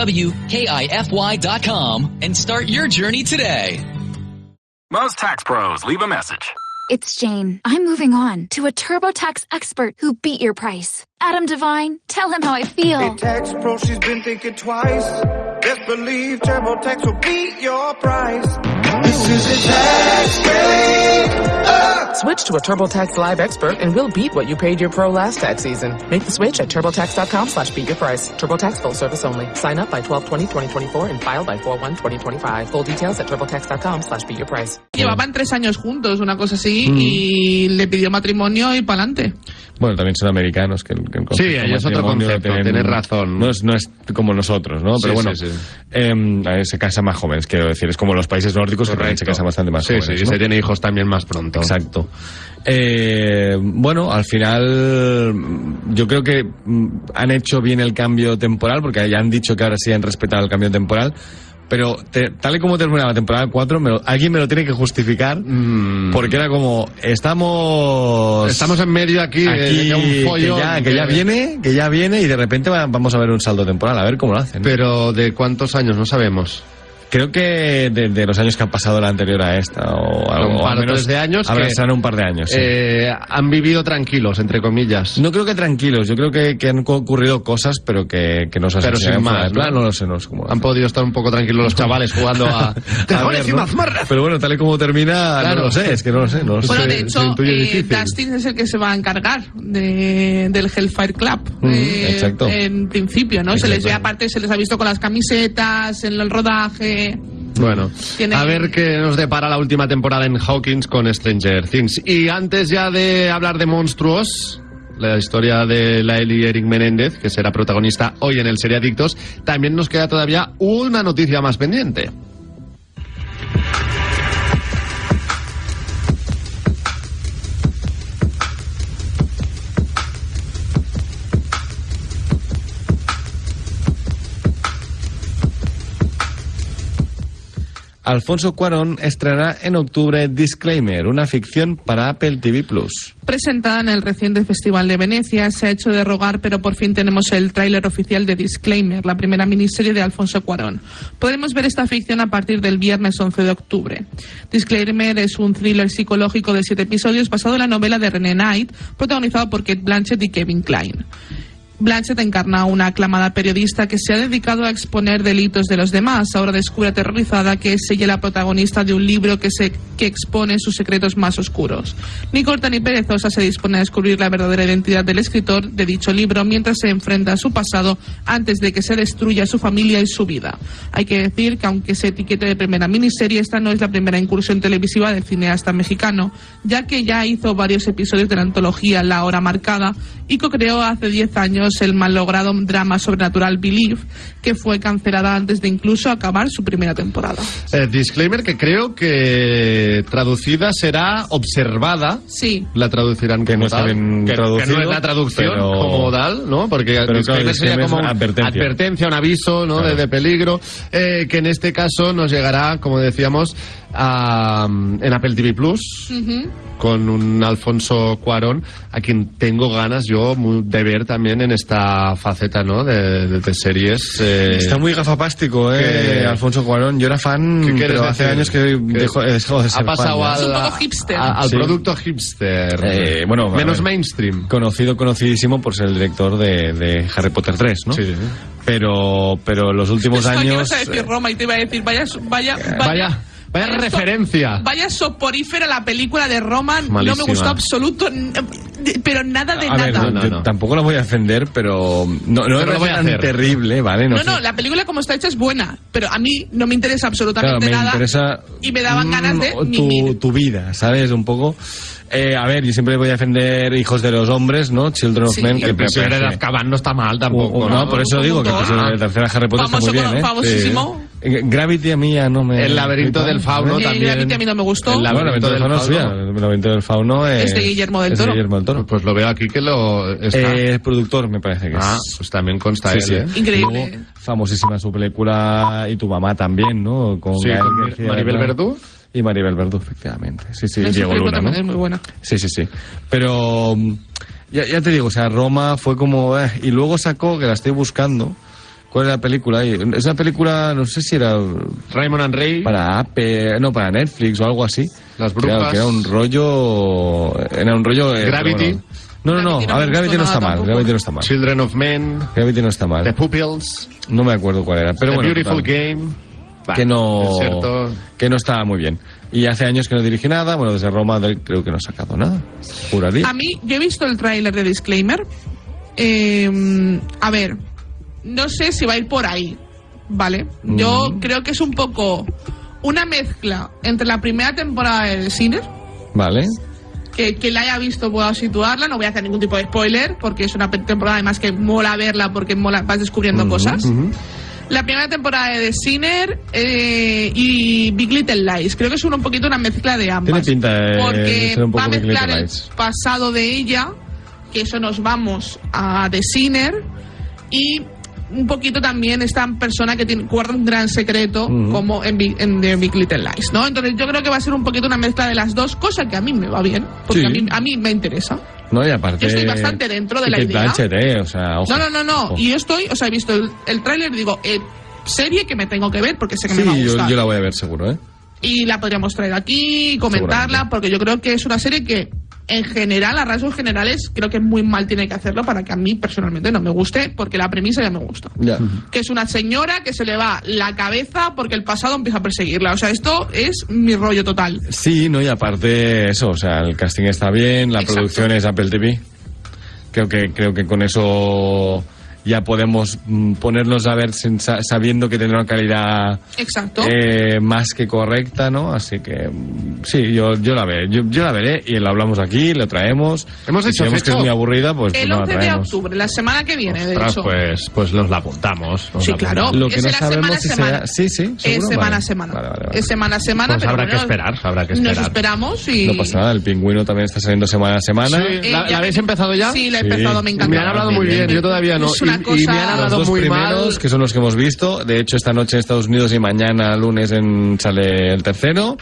TAWKIFY.com and start your journey today. Most tax pros leave a message. It's Jane. I'm moving on to a TurboTax expert who beat your price. Adam Devine, tell him how I feel. Hey, tax pro, she's been thinking twice. Best believe TurboTax will beat your price. This is a tax break. Switch to a TurboTax Live expert and we'll beat what you paid your pro last tax season. Make the switch at TurboTax.com/beatyourprice. TurboTax full service only. Sign up by 12/20/2024 and file by 4/1/2025. Full details at TurboTax.com/beatyourprice. Llevaban 3 años juntos, una cosa así, y le pidió matrimonio y pa'lante. Bueno, también son americanos que sí, es otro concepto, tienes razón. No es como nosotros, ¿no? Pero bueno, se casan más jóvenes, quiero decir. Es como los países nórdicos que se casan bastante más jóvenes. Sí, se tiene hijos también más pronto. Exacto. Bueno, al final yo creo que han hecho bien el cambio temporal, porque ya han dicho que ahora sí han respetado el cambio temporal. Pero tal y como terminaba la temporada 4, alguien me lo tiene que justificar, porque era como, estamos en medio aquí de un follón. Que ya viene y de repente vamos a ver un saldo temporal, a ver cómo lo hacen. Pero ¿de cuántos años? No sabemos. Creo que de los años que han pasado la anterior a esta, o algo. Un par o tres de años. Serán un par de años. Sí. Han vivido tranquilos, entre comillas. No creo que tranquilos, yo creo que han ocurrido cosas, pero que no se Pero sin más, ¿no? No lo sé, no sé cómo. Han podido estar un poco tranquilos los chavales jugando a ver, ¿no? Pero bueno, tal y como termina, claro. No lo sé, es que no lo sé. Bueno, de hecho, Dustin es el que se va a encargar del Hellfire Club. Exacto. En principio, ¿no? Exacto. Se les ve, aparte, se les ha visto con las camisetas, en el rodaje. Bueno, a ver qué nos depara la última temporada en Hawkins con Stranger Things. Y antes ya de hablar de monstruos, la historia de Lyle y Eric Menéndez, que será protagonista hoy en el Seriadictos, también nos queda todavía una noticia más pendiente. Alfonso Cuarón estrenará en octubre Disclaimer, una ficción para Apple TV+. Presentada en el reciente Festival de Venecia, se ha hecho de rogar, pero por fin tenemos el tráiler oficial de Disclaimer, la primera miniserie de Alfonso Cuarón. Podremos ver esta ficción a partir del viernes 11 de octubre. Disclaimer es un thriller psicológico de 7 episodios basado en la novela de René Knight, protagonizado por Cate Blanchett y Kevin Kline. Blanchett encarna a una aclamada periodista que se ha dedicado a exponer delitos de los demás. Ahora descubre aterrorizada que es ella la protagonista de un libro que expone sus secretos más oscuros. Ni corta ni perezosa se dispone a descubrir la verdadera identidad del escritor de dicho libro mientras se enfrenta a su pasado antes de que se destruya su familia y su vida. Hay que decir que aunque se etiquete de primera miniserie, esta no es la primera incursión televisiva del cineasta mexicano, ya que ya hizo varios episodios de la antología La Hora Marcada y co-creó hace 10 años el malogrado drama sobrenatural Believe, que fue cancelada antes de incluso acabar su primera temporada. Disclaimer, que creo que traducida será observada. Sí. La traducirán que como no tal. Que no es la traducción como tal, ¿no? Porque disclaimer sería como advertencia, un aviso, ¿no? Claro. de peligro, que en este caso nos llegará, como decíamos, en Apple TV+. Con un Alfonso Cuarón, a quien tengo ganas yo de ver también en esta faceta, ¿no? de series. Está muy gafapástico, Alfonso Cuarón. Yo era fan, pero hace años que dejó de ser ha pasado fan. Es un poco hipster. Al producto hipster. Bueno, menos mainstream. Conocidísimo por ser el director de Harry Potter 3, ¿no? Sí. Pero los últimos años... Ibas a decir Roma y te iba a decir, vaya referencia. Vaya soporífera la película de Roma. Malísima. No me gustó Pero nada de a nada. Ver, yo tampoco la voy a defender, pero no es tan terrible, ¿vale? No, la película como está hecha es buena, pero a mí no me interesa absolutamente nada. Interesa, y me daban ganas de tu vida, ¿sabes? Un poco. A ver, yo siempre voy a defender Hijos de los Hombres, ¿no? Children of Men. Que el prisionero de Azkaban no está mal tampoco. No, por eso digo que la tercera Harry Potter está muy bien, ¿eh? Famosísimo. Gravity a mí ya no me... El laberinto del fauno también. Gravity a mí no me gustó. El laberinto del fauno, sí. El laberinto del fauno es de Guillermo del Toro. Pues lo veo aquí que lo está. Es productor, me parece que es. Pues también consta él, ¿eh? Increíble. Luego, famosísima su película Y tu mamá también, ¿no? Con Maribel Verdú. Y Maribel Verdú, efectivamente. Sí, Diego Luna, también ¿no? es muy buena. Sí. Pero ya te digo, o sea, Roma fue como... y luego sacó, que la estoy buscando... ¿Cuál es la película? Es una película, no sé si era... Raymond and Ray. Para Netflix o algo así. Las brujas. Que era un rollo... Gravity. No. A ver, Gravity no está mal. Gravity no está mal. Children of Men. Gravity no está mal. The Pupils. No me acuerdo cuál era. Pero The bueno, Beautiful Game. Que no estaba muy bien. Y hace años que no dirige nada. Bueno, desde Roma creo que no ha sacado nada. Juraría. A mí, yo he visto el tráiler de Disclaimer. A ver, no sé si va a ir por ahí, ¿vale? Yo creo que es un poco una mezcla entre la primera temporada de The Sinner. Vale. Que la haya visto pueda situarla. No voy a hacer ningún tipo de spoiler, porque es una temporada además que mola verla, porque vas descubriendo cosas. La primera temporada de The Sinner y Big Little Lies. Creo que es un poquito una mezcla de ambas. Tiene pinta de porque ser un poco va a mezclar Big Little el Lies. pasado de ella, que eso nos vamos a The Sinner, y un poquito también esta persona que guarda un gran secreto, como en The Big Little Lies, ¿no? Entonces yo creo que va a ser un poquito una mezcla de las dos, cosas que a mí me va bien, porque a mí me interesa. No, y aparte... Yo estoy bastante dentro de la Kate idea. Blanchett, o sea, ojo, No. ojo. Y yo estoy, he visto el tráiler y digo, serie que me tengo que ver porque sé que me va a gustar. Yo la voy a ver seguro, ¿eh? Y la podríamos traer aquí, comentarla, porque yo creo que es una serie que, en general, a rasgos generales, creo que muy mal tiene que hacerlo para que a mí personalmente no me guste, porque la premisa ya me gusta. Ya. Que es una señora que se le va la cabeza porque el pasado empieza a perseguirla. O sea, esto es mi rollo total. Sí, no, y aparte eso, o sea, el casting está bien, la producción es Apple TV. Creo que con eso ya podemos ponernos a ver sabiendo que tendrá una calidad más que correcta, ¿no? Así que sí, yo la veré, yo la veré y la hablamos aquí, la traemos. Hemos hecho si vemos que es muy aburrida, pues el no la 11 de traemos. octubre, la semana que viene, de hecho. Pues nos la apuntamos. Sí, claro. Lo que es no la sabemos si semana. será... Sí, Es seguro. semana a semana. Vale. Es semana a semana, Pues pero habrá bueno, que esperar. Nos esperamos y... No pasa nada, el Pingüino también está saliendo semana a semana. Sí, ¿La habéis empezado ya? Sí, la he empezado, me encanta. Me han hablado muy bien, yo todavía no. Es una Y cosa... me han hablado Los dos muy primeros, mal. que son los que hemos visto. De hecho, esta noche en Estados Unidos y mañana, lunes, sale el tercero.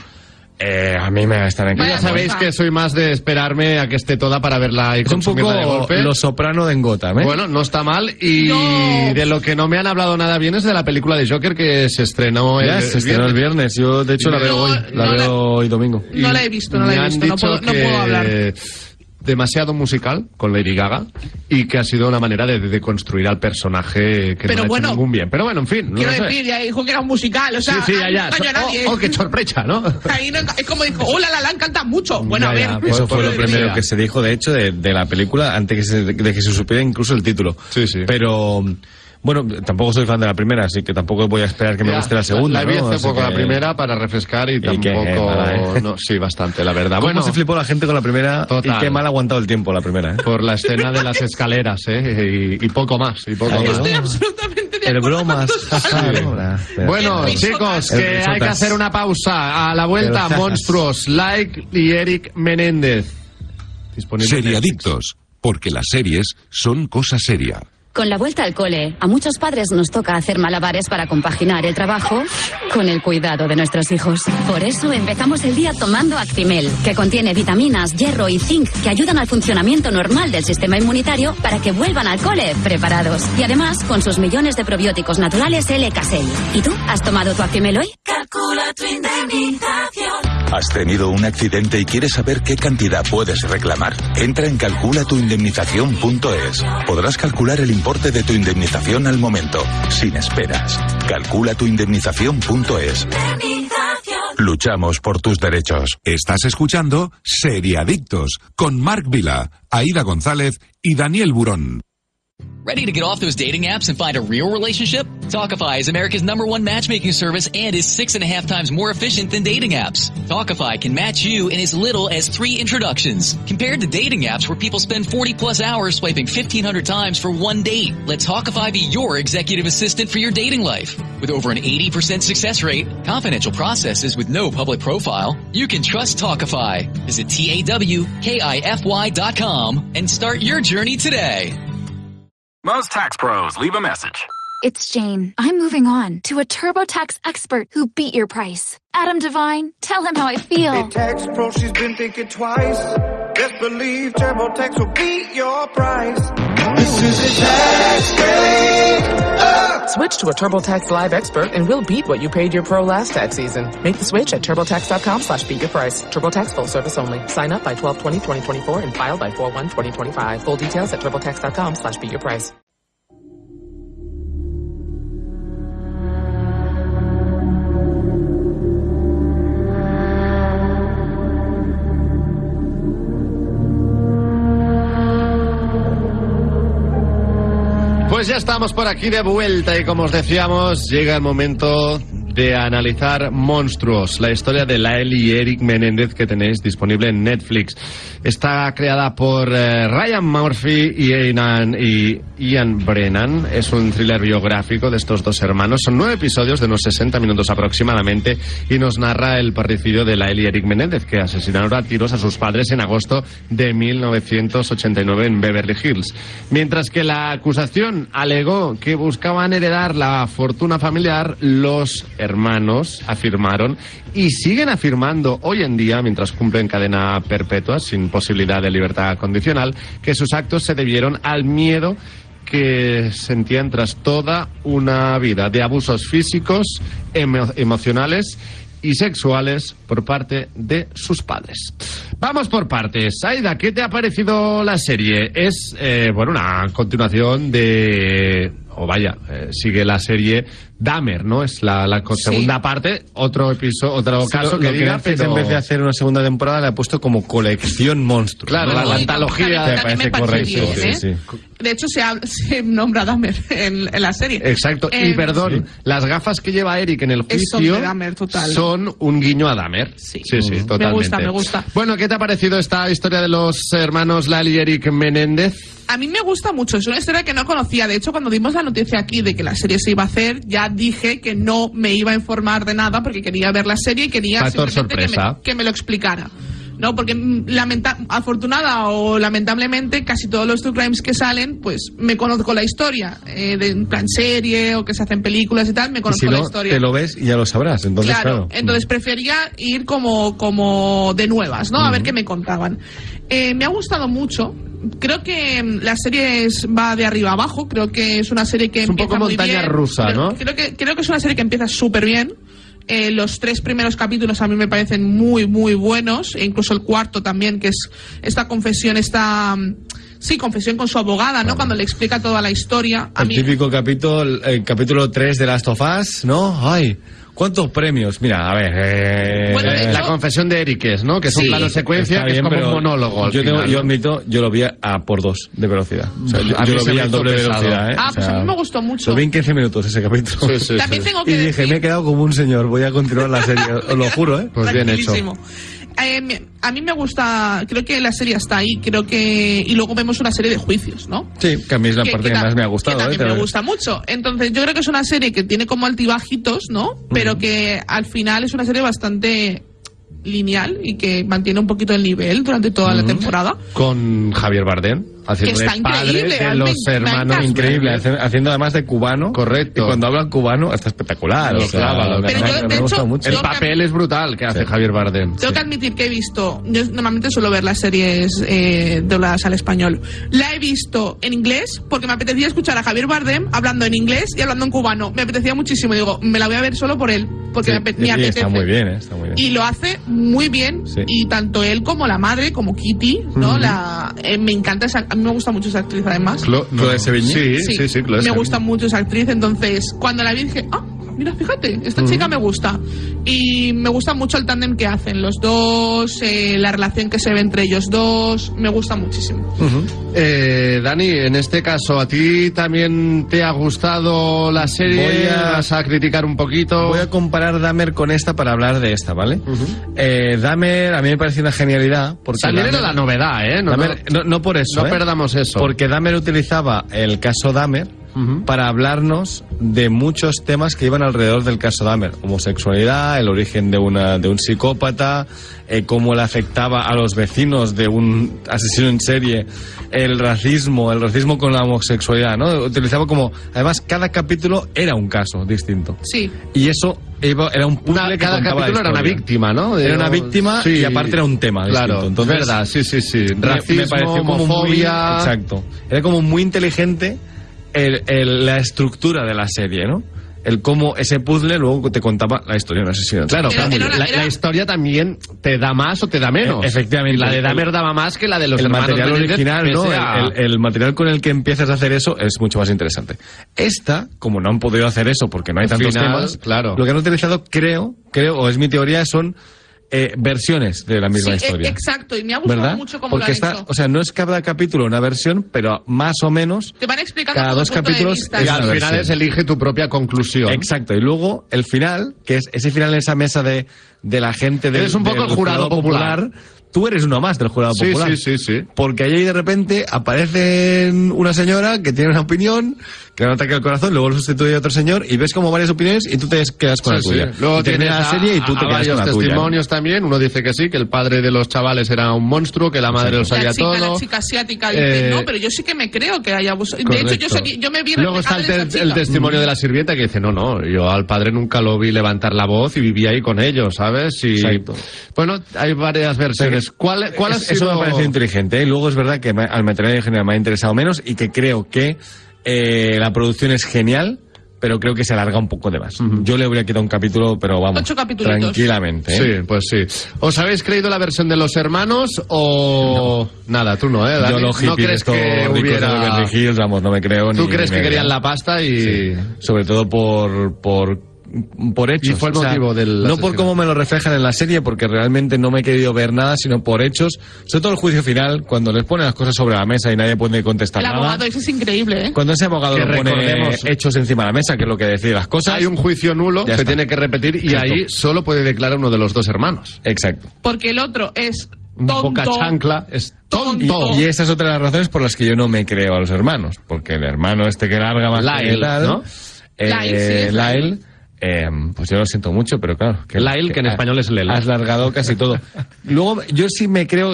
A mí me están Ya encantando. sabéis que soy más de esperarme a que esté toda para verla y Es un consumirla de poco golpe. Los Soprano de Gotham, ¿eh? Bueno, no está mal. Y de lo que no me han hablado nada bien es de la película de Joker que se estrenó se estrenó el viernes. Yo, de hecho, la veo hoy. La veo hoy domingo. No la he visto, no Me la he han visto. No dicho puedo hablar. demasiado musical con Lady Gaga y que ha sido una manera de construir al personaje que Pero no ha bueno, hecho ningún bien. Pero bueno, en fin. Quiero no sé. decir, ya dijo que era un musical, o sea, Sí, ahí ya. no cayó nadie. Oh, qué sorpresa, ¿no? Ahí no, es como dijo, hola, la canta mucho. Bueno, a ver. Eso fue lo primero que se dijo, de hecho, de la película, antes de que se supiera incluso el título. Sí. Pero... Bueno, tampoco soy fan de la primera, así que tampoco voy a esperar que me guste la segunda. La vi hace Así poco que... la primera para refrescar y tampoco... No, sí, bastante, la verdad. ¿Cómo Bueno, se flipó la gente con la primera? Total. Y qué mal ha aguantado el tiempo la primera, ¿eh? por la escena de las escaleras, y poco más. Estoy absolutamente de El acuerdo bromas. Bueno, El chicos, risotas. que hay que hacer una pausa. A la vuelta, El Monstruos, Like y Eric Menéndez. Disponible en Seriadictos, porque las series son cosa seria. Con la vuelta al cole, a muchos padres nos toca hacer malabares para compaginar el trabajo con el cuidado de nuestros hijos. Por eso empezamos el día tomando Actimel, que contiene vitaminas, hierro y zinc que ayudan al funcionamiento normal del sistema inmunitario para que vuelvan al cole preparados. Y además, con sus millones de probióticos naturales L-Casell. ¿Y tú? ¿Has tomado tu Actimel hoy? Calcula tu indemnización. ¿Has tenido un accidente y quieres saber qué cantidad puedes reclamar? Entra en calculatuindemnización.es. Podrás calcular el importe de tu indemnización al momento, sin esperas. Calculatuindemnización.es. Indemnización. Luchamos por tus derechos. Estás escuchando Seriadictos con Marc Vila, Aida González y Daniel Burón. Ready to get off those dating apps and find a real relationship? Talkify is America's #1 matchmaking service and is 6.5 times more efficient than dating apps. Talkify can match you in as little as 3 introductions. Compared to dating apps where people spend 40+ hours swiping 1,500 times for one date, let Talkify be your executive assistant for your dating life. With over an 80% success rate, confidential processes with no public profile, you can trust Talkify. Visit TAWKIFY.com and start your journey today. Most tax pros leave a message. It's Jane. I'm moving on to a TurboTax expert who beat your price. Adam Devine, tell him how I feel. Hey, tax pro, she's been thinking twice. Best believe TurboTax will beat your price. This is a tax break. Switch to a TurboTax Live expert and we'll beat what you paid your pro last tax season. Make the switch at TurboTax.com/beatyourprice. TurboTax full service only. Sign up by 12/20/2024 and file by 4/1/2025. Full details at TurboTax.com/beatyourprice. Pues ya estamos por aquí de vuelta y como os decíamos, llega el momento de analizar Monstruos, la historia de Lyle y Eric Menéndez que tenéis disponible en Netflix. Está creada por Ryan Murphy y Ian Brennan. Es un thriller biográfico de estos dos hermanos. Son 9 episodios de unos 60 minutos aproximadamente y nos narra el parricidio de Lyle y Eric Menéndez, que asesinaron a tiros a sus padres en agosto de 1989 en Beverly Hills. Mientras que la acusación alegó que buscaban heredar la fortuna familiar, los hermanos afirmaron y siguen afirmando hoy en día, mientras cumplen cadena perpetua sin posibilidad de libertad condicional, que sus actos se debieron al miedo que sentían tras toda una vida de abusos físicos, emocionales y sexuales por parte de sus padres. Vamos por partes. Aida, ¿qué te ha parecido la serie? Es, una continuación de... sigue la serie Dahmer, ¿no? Es la segunda parte, otro episodio, otro caso que diga, pero... en vez de hacer una segunda temporada le ha puesto como colección Monstruos. Claro, ¿no? la antología me parece correcto. Bien, sí. De hecho, se nombra Dahmer en la serie. Exacto. Y perdón, las gafas que lleva Eric en el juicio son de Dahmer, total. Son un guiño a Dahmer. Sí, totalmente. Me gusta. Bueno, ¿qué te ha parecido esta historia de los hermanos Lyle y Eric Menéndez? A mí me gusta mucho, es una historia que no conocía. De hecho, cuando dimos la noticia aquí de que la serie se iba a hacer, ya dije que no me iba a informar de nada porque quería ver la serie y quería simplemente que me lo explicara. No, porque afortunada o lamentablemente casi todos los true crimes que salen, pues me conozco la historia, en plan serie o que se hacen películas y tal, me conozco la historia. Te lo ves y ya lo sabrás, entonces claro. Entonces prefería ir como de nuevas, ¿no? A ver qué me contaban. Me ha gustado mucho. Creo que la serie va de arriba a abajo. Creo que es una serie que empieza muy bien. Es un poco montaña rusa, ¿no? Creo que es una serie que empieza súper bien. Los 3 primeros capítulos a mí me parecen muy, muy buenos. E incluso el cuarto también, que es esta confesión, confesión con su abogada, ¿no? Cuando le explica toda la historia. El típico capítulo 3 de Last of Us, ¿no? ¡Ay! ¿Cuántos premios? Mira, a ver... la confesión de Eric es, ¿no? Que es un plano secuencia, que es como un monólogo. Yo admito, yo lo vi a por 2 de velocidad. O sea, yo lo vi al doble de velocidad, ¿eh? Pues a mí me gustó mucho. Lo vi en 15 minutos ese capítulo. También tengo que decir... dije, me he quedado como un señor, voy a continuar la serie, os lo juro, ¿eh? Pues bien hecho. A mí me gusta, creo que la serie está ahí, y luego vemos una serie de juicios, ¿no? Sí, que a mí es la parte que más me ha gustado. Que también me gusta mucho. Entonces yo creo que es una serie que tiene como altibajitos, ¿no? Pero que al final es una serie bastante lineal y que mantiene un poquito el nivel durante toda la temporada. Con Javier Bardem haciendo de padre de los hermanos. Increíble, haciendo además de cubano. Correcto. Y cuando hablan cubano está espectacular. Me gusta mucho. El papel es brutal que hace Javier Bardem. Tengo que admitir que he visto, yo normalmente suelo ver las series dobladas al español. La he visto en inglés porque me apetecía escuchar a Javier Bardem hablando en inglés y hablando en cubano. Me apetecía muchísimo. Digo, me la voy a ver solo por él. Porque me apetece. Está muy bien, está muy bien. Y lo hace muy bien. Sí. Y tanto él como la madre, como Kitty, ¿no? Me encanta a mí me gusta mucho esa actriz además. ¿Chloe Sevigny? Sí, me gusta mucho esa actriz. Entonces, cuando la vi dije, mira, fíjate, esta chica me gusta. Y me gusta mucho el tándem que hacen los dos, la relación que se ve entre ellos dos, me gusta muchísimo. Dani, en este caso, ¿a ti también te ha gustado la serie? ¿Vas a criticar un poquito? Voy a comparar Dahmer con esta para hablar de esta, ¿vale? Dahmer a mí me parece una genialidad. Porque también era la novedad, ¿eh? No por eso. No perdamos eso. Porque Dahmer utilizaba el caso Dahmer para hablarnos de muchos temas que iban alrededor del caso Dahmer: homosexualidad, el origen de un psicópata, cómo le afectaba a los vecinos de un asesino en serie, el racismo con la homosexualidad, ¿no? Utilizaba como, además, cada capítulo era un caso distinto. Sí. Y eso era un puzzle que cada capítulo era una víctima, ¿no? Era una víctima, sí, y aparte era un tema distinto. Claro, entonces, verdad, sí. Racismo, me pareció como homofobia. Exacto. Era como muy inteligente la estructura de la serie, ¿no? El cómo ese puzzle luego te contaba la historia de un asesino. Claro, la historia también te da más o te da menos. Efectivamente. La de Dahmer daba más que la de los hermanos. El material original, ¿no? El material con el que empiezas a hacer eso es mucho más interesante. Esta, como no han podido hacer eso porque no hay tantos temas, claro, lo que han utilizado, creo, o es mi teoría, son versiones de la misma historia. Exacto, y me ha gustado mucho cómo lo han hecho. O sea, no es cada capítulo una versión, pero más o menos te van explicando cada 2 capítulos y al final elige tu propia conclusión. Exacto, y luego el final, que es ese final en esa mesa de la gente eres un poco el jurado popular. Tú eres uno más del jurado popular. Sí. Porque ahí de repente aparece una señora que tiene una opinión, que le ataca el corazón, luego lo sustituye a otro señor y ves como varias opiniones y tú te quedas con la tuya. Luego tienes la serie y tú te quedas con la tuya. Testimonios también. Uno dice que sí, que el padre de los chavales era un monstruo, que la madre lo sabía todo. La chica asiática dice, no, pero yo sí que me creo que haya abuso. De hecho, yo me vi luego está el testimonio de la sirvienta que dice, no, yo al padre nunca lo vi levantar la voz y vivía ahí con ellos, ¿sabes? Exacto. Bueno, hay varias versiones. ¿Cuál ha sido? Eso me parece inteligente, ¿eh? Luego es verdad que al material en general me ha interesado menos y que creo que la producción es genial, pero creo que se alarga un poco de más. Yo le habría quitado un capítulo, pero vamos, 8 capítulos tranquilamente. Sí, pues sí. ¿Os habéis creído la versión de los hermanos o nada? Tú no, ¿eh? Yo ¿No crees que hubiera... de Beverly Hills, vamos, no me creo. ¿Tú crees que querían la pasta y...? Sí. Sobre todo por hechos. Y fue el motivo del no por cómo me lo reflejan en la serie, porque realmente no me he querido ver nada, sino por hechos. Sobre todo el juicio final, cuando les ponen las cosas sobre la mesa y nadie puede contestar nada. El abogado, eso es increíble, ¿eh? Cuando ese abogado lo pone hechos encima de la mesa, que es lo que decide las cosas. Hay un juicio nulo que tiene que repetir y ahí solo puede declarar uno de los dos hermanos. Exacto. Porque el otro es tonto. Boca chancla, es tonto. Y esa es otra de las razones por las que yo no me creo a los hermanos. Porque el hermano este que larga más Lyle, ¿no? Lyle. Pues yo lo siento mucho, pero claro. Lyle, que en español es Lela. Has largado casi todo. Luego, yo sí me creo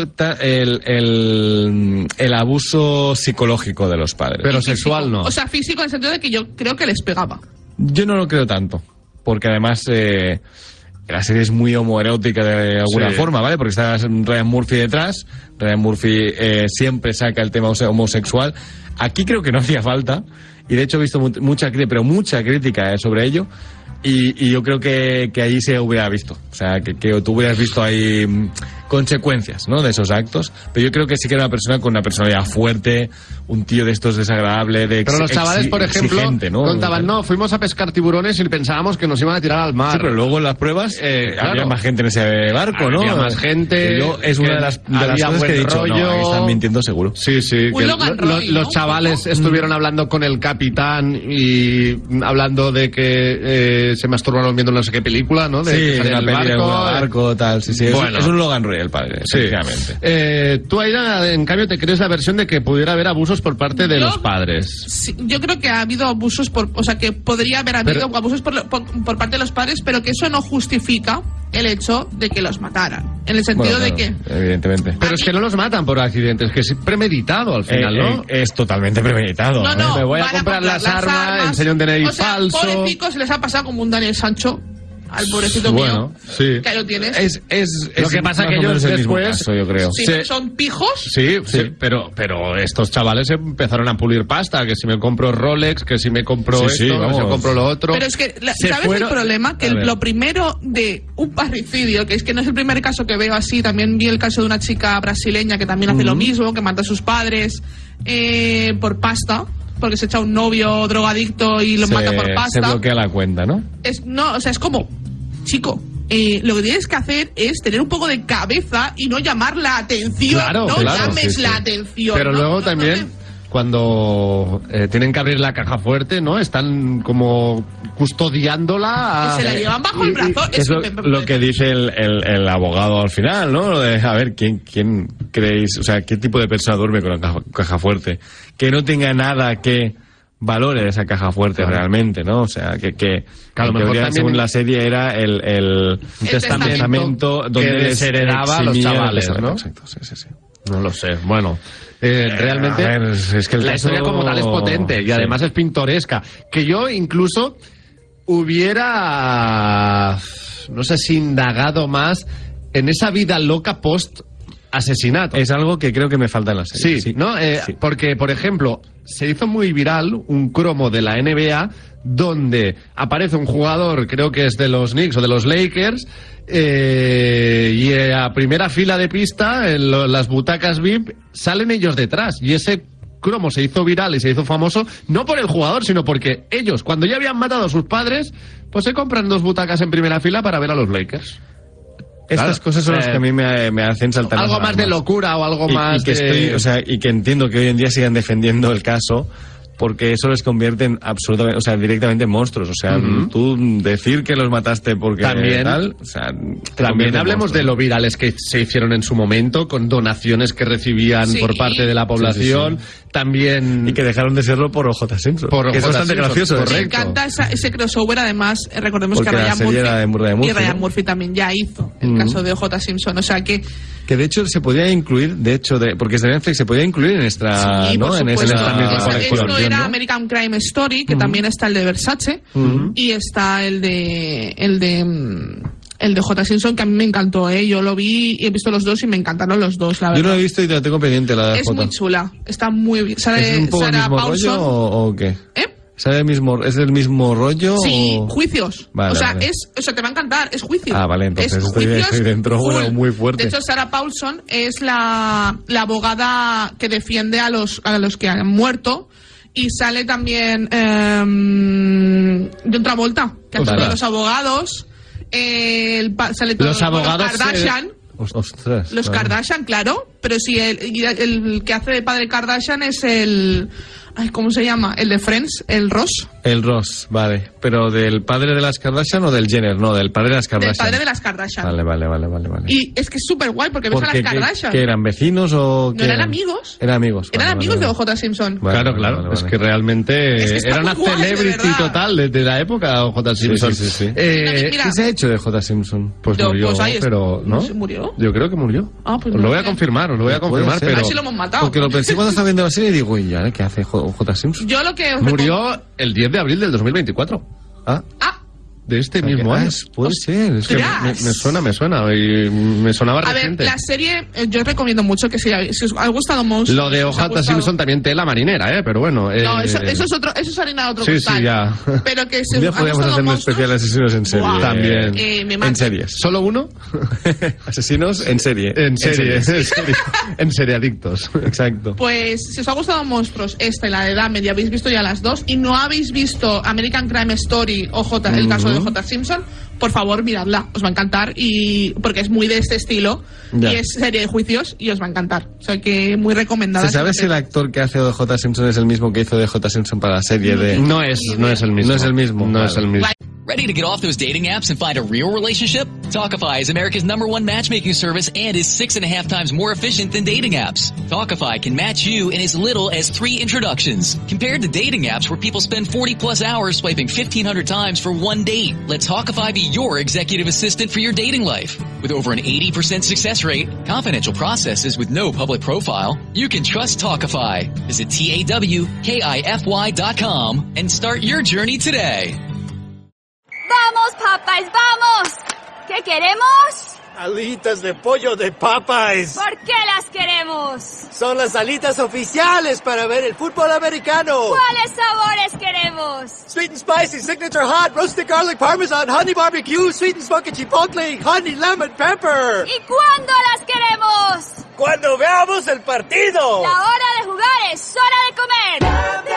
el abuso psicológico de los padres. Pero sexual no. O sea, físico en el sentido de que yo creo que les pegaba. Yo no lo creo tanto. Porque además la serie es muy homoerótica de alguna forma, ¿vale? Porque está Ryan Murphy detrás. Ryan Murphy siempre saca el tema homosexual. Aquí creo que no hacía falta. Y de hecho he visto mucha crítica sobre ello. Y yo creo que ahí se hubiera visto. O sea, que tú hubieras visto ahí consecuencias, ¿no? De esos actos. Pero yo creo que sí que era una persona con una personalidad fuerte, un tío de estos desagradable, pero los chavales, por ejemplo, ¿no? Contaban, fuimos a pescar tiburones y pensábamos que nos iban a tirar al mar. Sí, pero luego en las pruebas había más gente en ese barco, ¿no? Había más gente. Es una de las cosas que he dicho, no, están mintiendo seguro. Sí. Los chavales estuvieron hablando con el capitán y hablando de que se masturbaron viendo no sé qué película, ¿no? De una peli de barco, tal. Sí. Bueno. Es un Logan Roy el padre, efectivamente. Tú, Aida, en cambio, ¿te crees la versión de que pudiera haber abusos por parte de los padres? Sí, yo creo que ha habido abusos o sea, que podría haber habido abusos por parte de los padres, pero que eso no justifica el hecho de que los mataran. En el sentido de que... Evidentemente. Pero es que no los matan por accidentes, que es premeditado al final, ¿no? Es totalmente premeditado. No, me voy a comprar las armas, enseño un DNI falso. Pobrecicos, les ha pasado como un Daniel Sancho. Al pobrecito mío. Sí. Que ahí lo tienes. Lo que pasa que ellos después, caso, yo creo. Sí, son pijos. Sí, pero estos chavales empezaron a pulir pasta, que si me compro Rolex, que si me compro que si me compro lo otro. Pero es que, ¿sabes el problema? Que lo primero de un parricidio, que es que no es el primer caso que veo así, también vi el caso de una chica brasileña que también hace lo mismo, que mata a sus padres por pasta. porque se echa un novio drogadicto y lo mata por pasta. Se bloquea la cuenta, ¿no? Es como, chico, lo que tienes que hacer es tener un poco de cabeza y no llamar la atención. Claro, llames la atención. Pero luego también, cuando tienen que abrir la caja fuerte, ¿no? Están como custodiándola. Que se la llevan bajo el brazo. Es lo que dice el abogado al final, ¿no? Lo de, a ver, ¿quién creéis? O sea, ¿qué tipo de persona duerme con la caja fuerte? Que no tenga nada que valore esa caja fuerte realmente, ¿no? O sea, que a lo mejor también, según la serie, era el testamento donde les heredaba a los chavales, ¿no? Exacto, sí. No lo sé, bueno... realmente a ver, es que la historia como tal es potente y además es pintoresca, que yo incluso hubiera, no sé si indagado más en esa vida loca post asesinato. Es algo que creo que me falta en la serie. Sí. ¿No? Porque, por ejemplo, se hizo muy viral un cromo de la NBA donde aparece un jugador, creo que es de los Knicks o de los Lakers, y a primera fila de pista, en las butacas VIP, salen ellos detrás. Y ese cromo se hizo viral y se hizo famoso, no por el jugador, sino porque ellos, cuando ya habían matado a sus padres, pues se compran 2 butacas en primera fila para ver a los Lakers. Estas cosas son las que a mí me hacen saltar. Algo más de locura o algo más y que entiendo que hoy en día sigan defendiendo el caso, porque eso les convierte en absolutamente, o sea, directamente en monstruos. O sea, tú decir que los mataste porque también, tal, o sea, también hablemos de lo virales que se hicieron en su momento, con donaciones que recibían por parte de la población. También... Y que dejaron de serlo por O.J. Simpson. Que es bastante gracioso. Me encanta ese crossover, además, recordemos porque que Ryan Murphy, y Ryan Murphy también ya hizo el caso de O.J. Simpson, o sea que de hecho se podía incluir, porque es de Netflix, se podía incluir en esta, sí, ¿no? En esta misma colección. Esto era American Crime Story, que también está el de Versace, y está el de J. Simpson, que a mí me encantó, yo lo vi y he visto los dos y me encantaron los dos, la verdad. Yo no lo he visto y te la tengo pendiente, la de Es muy chula, está muy bien. ¿Es un poco el mismo rollo o qué? ¿Es el mismo rollo? Sí, juicios. Vale, o sea, te va a encantar, es juicio. Ah, vale, entonces estoy dentro muy fuerte. De hecho, Sarah Paulson es la abogada que defiende a los que han muerto. Y sale también de Travolta, que hace de los abogados. Sale todo los abogados Kardashian. Ostras, los Kardashian, claro. Pero sí, el que hace de padre Kardashian es el... Ay, ¿cómo se llama? El de Friends, el Ross. El Ross, vale. ¿Pero del padre de las Kardashian o del Jenner? No, del padre de las Kardashian. Del padre de las Kardashian. Vale. Y es que es súper guay porque ves a las Kardashian. ¿Que eran vecinos o...? No, eran amigos. Eran amigos. Eran amigos de O.J. Simpson. Claro. Es que realmente era una celebrity total de la época O.J. Simpson. Sí. ¿Qué se ha hecho de J. Simpson? Pues murió, pero... ¿no? ¿Murió? Yo creo que murió. Pues os lo voy a confirmar, pero... A ver si lo hemos matado. Porque lo pensé cuando estaba viendo la serie y digo, ¿y ya qué hace J. Simpson? Murió el 10 de abril del 2024. De este mismo año. Puede ser. Es que me suena. Y me sonaba reciente. A ver, la serie, yo recomiendo mucho que si os ha gustado Monstruos... Lo de O.J. Simpson también tela marinera, pero bueno... No, eso es harina de otro costal. Sí, ya. Pero que si un día podríamos hacer un especial de asesinos en serie. Wow. También. En series. ¿Solo uno? Asesinos en serie. En seriadictos. Exacto. Pues si os ha gustado Monstruos, esta y la de Dahmer, y habéis visto ya las dos, y no habéis visto American Crime Story o el caso de J. Simpson, por favor miradla, os va a encantar, y porque es muy de este estilo y es serie de juicios y os va a encantar, o sea que muy recomendada. ¿Se sabe si el actor que hace de J. Simpson es el mismo que hizo de J. Simpson para la serie de...? No es el mismo. Ready to get off those dating apps and find a real relationship? Talkify is America's #1 matchmaking service and is 6.5 times more efficient than dating apps. Talkify can match you in as little as 3 introductions. Compared to dating apps where people spend 40 plus hours swiping 1,500 times for one date, let Talkify be your executive assistant for your dating life. With over an 80% success rate, confidential processes with no public profile, you can trust Talkify. Visit TAWKIFY.com and start your journey today. ¡Vamos, Popeyes, vamos! ¿Qué queremos? Alitas de pollo de Popeyes. ¿Por qué las queremos? Son las alitas oficiales para ver el fútbol americano. ¿Cuáles sabores queremos? Sweet and spicy, signature hot, roasted garlic parmesan, honey barbecue, sweet and smoky chipotle, honey lemon pepper. ¿Y cuándo las queremos? ¡Cuando veamos el partido! La hora de jugar es hora de comer.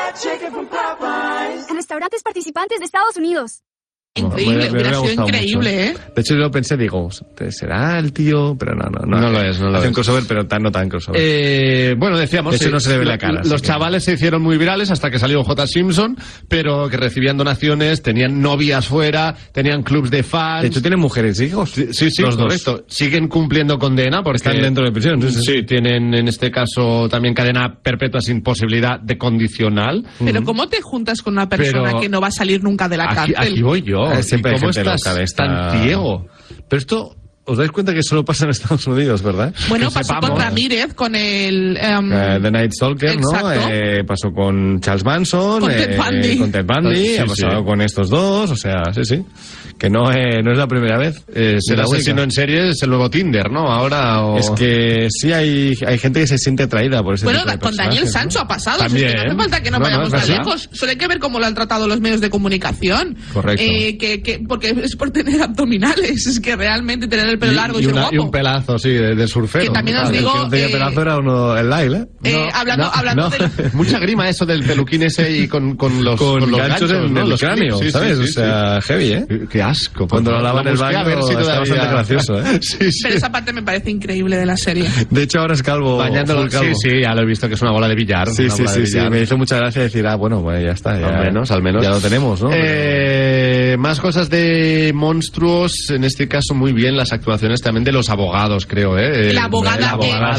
chicken from Popeyes. En restaurantes participantes de Estados Unidos. Increíble, hubiera sido increíble, mucho. ¿eh? De hecho, yo lo pensé, digo, ¿será el tío? Pero no lo es. Hace un crossover, pero no tan crossover. Bueno, decíamos... De hecho, no se le ve la cara. Los chavales se hicieron muy virales hasta que salió J. Simpson, pero que recibían donaciones, tenían novias fuera, tenían clubs de fans... De hecho, tienen mujeres e hijos. Sí, los correcto. Dos. Siguen cumpliendo condena porque... Están dentro de prisión. Sí, tienen en este caso también cadena perpetua sin posibilidad de condicional. Pero ¿cómo te juntas con una persona que no va a salir nunca de la cárcel? Aquí voy yo. Siempre hay gente loca de esta... tan ciego? Pero esto... ¿Os dais cuenta que solo pasa en Estados Unidos, verdad? Bueno, pasó con Ramírez, con el... The Night Stalker, exacto. ¿no? Pasó con Charles Manson. Con Ted Bundy. Con Ted Bundy. Ha pasado con estos dos. O sea, sí. Que no es la primera vez. Ser asesino en serie es el nuevo Tinder, ¿no? Ahora... Es que sí hay gente que se siente atraída por ese tipo de con personajes, Daniel Sancho ha pasado. También. Es que no hace falta que vayamos tan lejos. Solo hay que ver cómo lo han tratado los medios de comunicación. Correcto. Porque es por tener abdominales. Es que realmente tener el pelo largo y ser guapo. Y un pelazo, sí, de surfero. Que también os digo... El que tenía pelazo era uno, el Lyle, ¿eh? Hablando de... Mucha grima eso del peluquín ese y con los ganchos en el cráneo, ¿sabes? Sí, o sea, heavy, ¿eh? Qué asco. Cuando lo lavan en el baño está bastante gracioso, ¿eh? Pero esa parte me parece increíble de la serie. De hecho, ahora es calvo. Bañándolo, calvo. Sí, ya lo he visto que es una bola de billar. Sí. Me hizo mucha gracia decir, bueno, ya está. Al menos. Ya lo tenemos, ¿no? Más cosas de monstruos, en este caso muy bien las actuaciones también de los abogados, creo, ¿eh? La abogada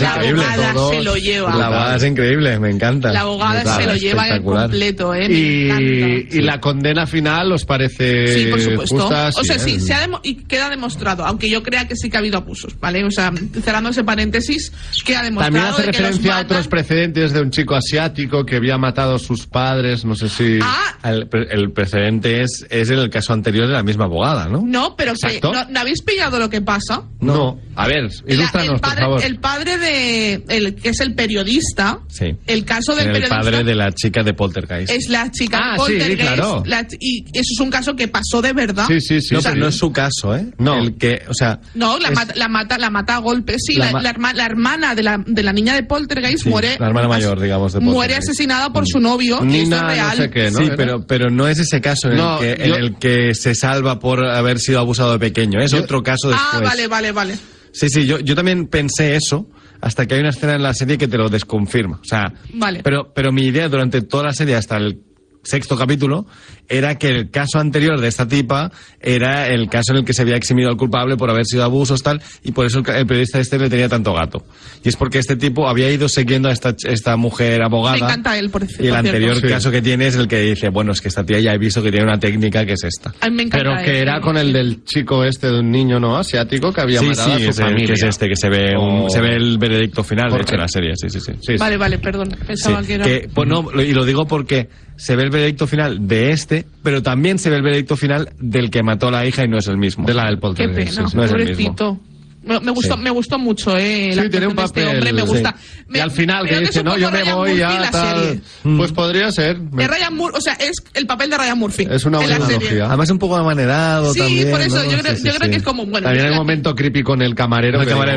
se lo lleva. La abogada es increíble, me encanta. La abogada se lo lleva en completo, ¿eh? Y la condena final, ¿os parece sí, por supuesto. justa? O sea, sí, y queda demostrado, aunque yo crea que sí que ha habido abusos, ¿vale? O sea, cerrando ese paréntesis, queda demostrado. También hace referencia a otros precedentes de un chico asiático que había matado a sus padres, no sé si... El precedente es en el caso anterior de la misma abogada, ¿no? No, pero que ¿no habéis pillado lo que pasa? No. A ver, ilústranos, por favor. El padre que es el periodista, sí. El caso del periodista... El padre de la chica de Poltergeist. Es la chica de Poltergeist. Sí, claro. Y eso es un caso que pasó de verdad. Sí. No, pero no es su caso, ¿eh? No. No, la mata a golpes. Sí, la hermana de la niña de Poltergeist muere... La hermana mayor, digamos, de Poltergeist. Muere asesinada por su novio. Nina, y eso es real. No sé qué, ¿no? Sí, pero no es ese caso en el que se salva por haber sido abusado de pequeño. Es otro caso después. Vale. Sí, yo también pensé eso hasta que hay una escena en la serie que te lo desconfirma. O sea, vale. Pero mi idea durante toda la serie hasta el 6º capítulo era que el caso anterior de esta tipa era el caso en el que se había eximido al culpable por haber sido abusos tal, y por eso el periodista le tenía tanto gato. Y es porque este tipo había ido siguiendo a esta mujer abogada. Me encanta él, por cierto. Y el anterior caso que tiene es el que dice, bueno, es que esta tía ya he visto que tiene una técnica que es esta. A mí me encanta. Pero que era con el del chico de un niño no asiático que había matado a su familia. Que es que se ve el veredicto final, de hecho, en la serie. Sí. Vale, perdón. Pensaba que era... y lo digo porque se ve el veredicto final de pero también se ve el veredicto final del que mató a la hija y no es el mismo. De la del Poltergeist. Qué pena, no es el mismo. Me gustó mucho, la tiene un papel, este hombre, me gusta. Y al final que dice, no, yo me voy ya, tal. Pues podría ser. De Ryan Murphy, o sea, es el papel de Ryan Murphy. Es una buena analogía. Además un poco amanerado también. Sí, por eso, yo creo que es como, bueno. También hay un momento creepy con el camarero.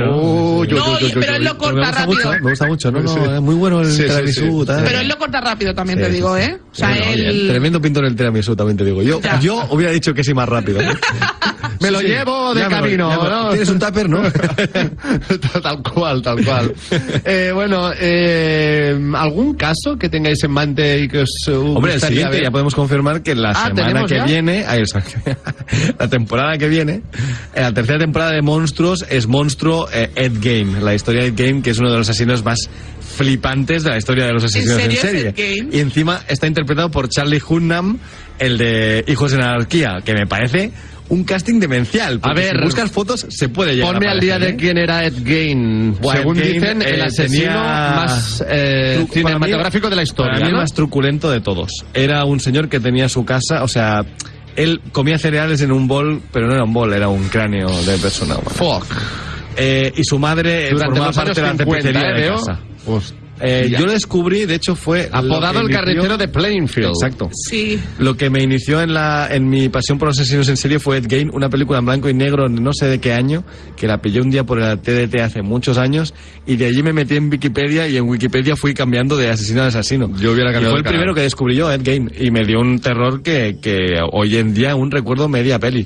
Pero él lo corta rápido. Me gusta mucho, es muy bueno el tiramisú. Pero él lo corta rápido también, te digo, ¿eh? O sea, tremendo pintor el tiramisú, también te digo. Yo hubiera dicho que sí más rápido. Me lo llevo de camino, ¿no? Tienes un tupper, ¿no? Tal cual. Bueno, ¿algún caso que tengáis en mente y que os Hombre, el siguiente ya podemos confirmar que la semana que viene, la temporada que viene, la tercera temporada de Monstruos es Monstruo Ed Gein, la historia de Ed Gein, que es uno de los asesinos más flipantes de la historia de los asesinos en serie. Y encima está interpretado por Charlie Hunnam, el de Hijos de la Anarquía, que me parece un casting demencial. A ver, si buscas fotos se puede llegar. Ponme al día de quién era Ed Gein. Según dicen, el asesino más cinematográfico de la historia. Para mí el más truculento de todos. Era un señor que tenía su casa, o sea, él comía cereales en un bol, pero no era un bol, era un cráneo de persona humana. Fuck. Y su madre formaba parte de la tapicería de casa. Yo lo descubrí, de hecho fue... Apodado el carretero de Plainfield. Exacto. Sí. Lo que me inició en mi pasión por los asesinos en serie fue Ed Gein, una película en blanco y negro, no sé de qué año, que la pillé un día por el TDT hace muchos años, y de allí me metí en Wikipedia, y en Wikipedia fui cambiando de asesino a asesino. Yo hubiera cambiado. Y fue el primero que descubrí yo, Ed Gein, y me dio un terror que hoy en día aún recuerdo media peli.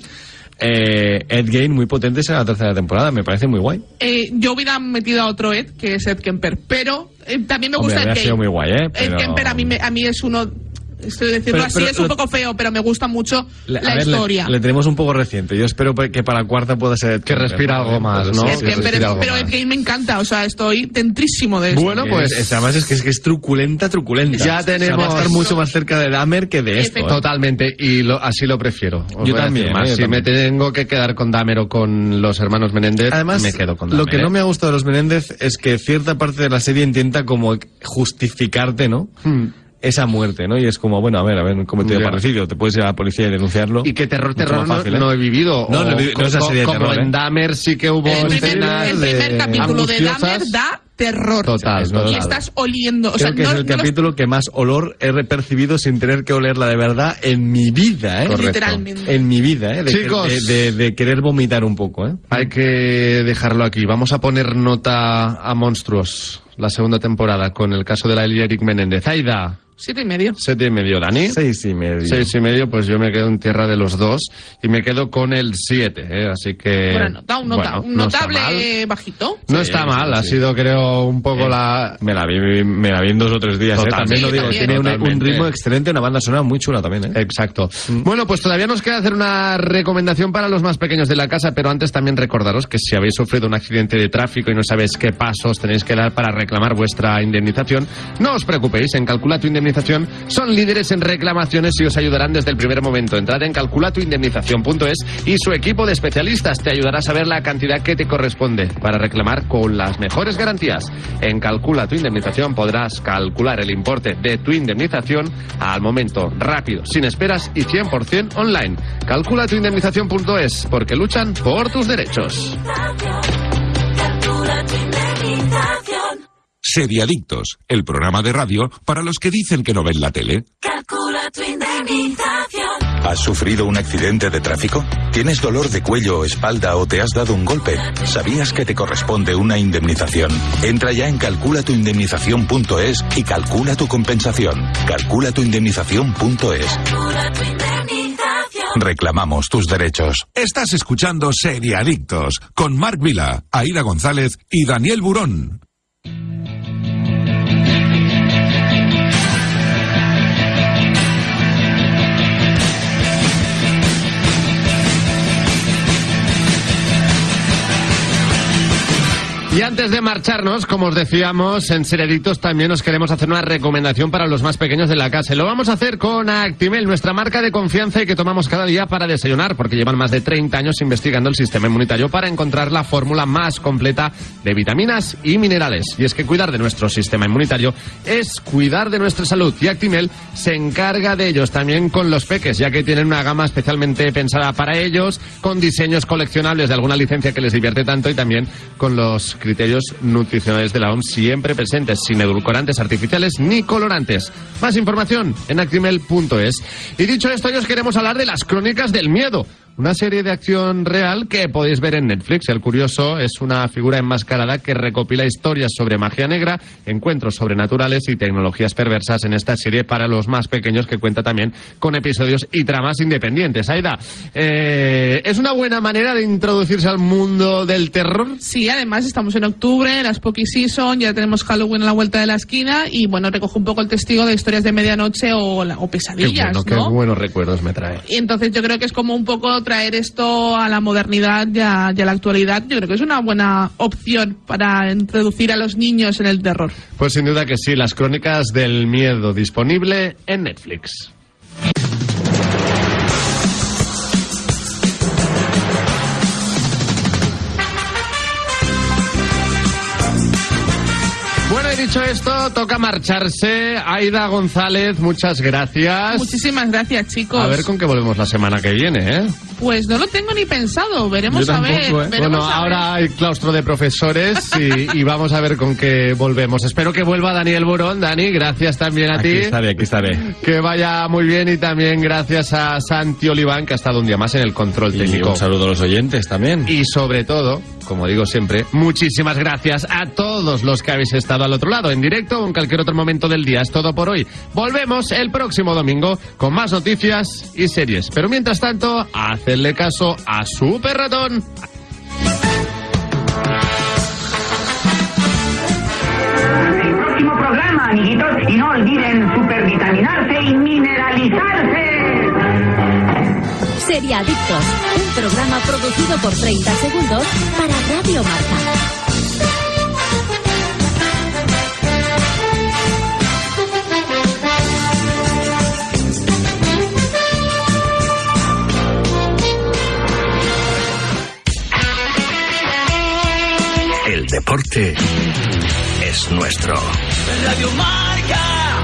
Ed Gein muy potente en la tercera temporada, me parece muy guay. Yo hubiera metido a otro Ed, que es Ed Kemper, pero también me gusta Ed Gein. Sido muy guay, Ed Kemper a mí es uno... Estoy diciendo así, es un poco feo, pero me gusta mucho la historia. Le tenemos un poco reciente. Yo espero que para la cuarta pueda ser... Que respira algo más, ¿no? Pero Ed Gein me encanta, o sea, estoy dentrísimo de esto. Bueno, pues además es que es truculenta. Ya tenemos... Va a estar mucho más cerca de Dahmer que de esto. Totalmente, y así lo prefiero. Yo también. Si me tengo que quedar con Dahmer o con los hermanos Menéndez, además, me quedo con Dahmer. Lo que no me ha gustado de los Menéndez es que cierta parte de la serie intenta como justificarte, ¿no? Esa muerte, ¿no? Y es como, bueno, a ver, un cometido de parricidio, te puedes ir a la policía y denunciarlo. Y que terror fácil, no he vivido. No es esa serie de terror, como en Dahmer sí que hubo escenas el primer capítulo de Dahmer da terror. Total. Y estás oliendo. Creo que es el capítulo que más olor he percibido sin tener que olerla de verdad en mi vida, ¿eh? Literalmente. En mi vida, ¿eh? Chicos, de querer vomitar un poco, ¿eh? Hay que dejarlo aquí. Vamos a poner nota a Monstruos, la segunda temporada, con el caso de la Eric Menéndez. Aida. 7,5. 7,5, Dani. 6,5. 6,5, pues yo me quedo en tierra de los dos y me quedo con el 7, así que... Bueno, da un notable bajito. No está mal, ha sido creo un poco la... Me la vi en 2 o 3 días, también lo digo, tiene un ritmo excelente, una banda sonora muy chula también, ¿eh? Exacto. Bueno, pues todavía nos queda hacer una recomendación para los más pequeños de la casa, pero antes también recordaros que si habéis sufrido un accidente de tráfico y no sabéis qué pasos tenéis que dar para reclamar vuestra indemnización, no os preocupéis, en Calcula tu Indemnización son líderes en reclamaciones y os ayudarán desde el primer momento. Entrad en calculatuindemnización.es y su equipo de especialistas te ayudará a saber la cantidad que te corresponde para reclamar con las mejores garantías. En Calcula tu Indemnización podrás calcular el importe de tu indemnización al momento, rápido, sin esperas y 100% online. Calculatuindemnización.es, porque luchan por tus derechos. Seriadictos, el programa de radio para los que dicen que no ven la tele. Calcula tu indemnización. ¿Has sufrido un accidente de tráfico? ¿Tienes dolor de cuello o espalda o te has dado un golpe? ¿Sabías que te corresponde una indemnización? Entra ya en calculatuindemnización.es y calcula tu compensación. Calculatuindemnización.es. Reclamamos tus derechos. Estás escuchando Seriadictos con Marc Vila, Aida González y Daniel Burón. Y antes de marcharnos, como os decíamos, en Seriadictos también os queremos hacer una recomendación para los más pequeños de la casa. Lo vamos a hacer con Actimel, nuestra marca de confianza y que tomamos cada día para desayunar, porque llevan más de 30 años investigando el sistema inmunitario para encontrar la fórmula más completa de vitaminas y minerales. Y es que cuidar de nuestro sistema inmunitario es cuidar de nuestra salud. Y Actimel se encarga de ellos también con los peques, ya que tienen una gama especialmente pensada para ellos, con diseños coleccionables de alguna licencia que les divierte tanto y también con los criterios nutricionales de la OMS siempre presentes, sin edulcorantes artificiales ni colorantes. Más información en actimel.es. Y dicho esto, hoy os queremos hablar de Las Crónicas del Miedo, una serie de acción real que podéis ver en Netflix. El curioso es una figura enmascarada que recopila historias sobre magia negra, encuentros sobrenaturales y tecnologías perversas en esta serie para los más pequeños, que cuenta también con episodios y tramas independientes. Aida, ¿es una buena manera de introducirse al mundo del terror? Sí, además estamos en octubre, la Spooky Season, ya tenemos Halloween a la vuelta de la esquina y bueno, recoge un poco el testigo de historias de medianoche o pesadillas, ¿no? Qué buenos recuerdos me trae. Y entonces yo creo que es como un poco traer esto a la modernidad y a la actualidad. Yo creo que es una buena opción para introducir a los niños en el terror. Pues sin duda que sí, Las Crónicas del Miedo, disponible en Netflix. Bueno, y dicho esto, toca marcharse. Aida González, muchas gracias. Muchísimas gracias, chicos. A ver con qué volvemos la semana que viene, ¿eh? Pues no lo tengo ni pensado, veremos a ver. Bueno, ahora hay claustro de profesores y vamos a ver con qué volvemos. Espero que vuelva Daniel Burón. Dani, gracias también a ti. Aquí estaré. Que vaya muy bien y también gracias a Santi Oliván, que ha estado un día más en el control técnico. Un saludo a los oyentes también. Y sobre todo, como digo siempre, muchísimas gracias a todos los que habéis estado al otro lado, en directo o en cualquier otro momento del día. Es todo por hoy. Volvemos el próximo domingo con más noticias y series. Pero mientras tanto, hacedle caso a Super Ratón. El próximo programa, amiguitos, y no olviden supervitaminarse y mineralizarse. Seriadictos, un programa producido por 30 segundos para Radio Marca. El deporte es nuestro. Radio Marca.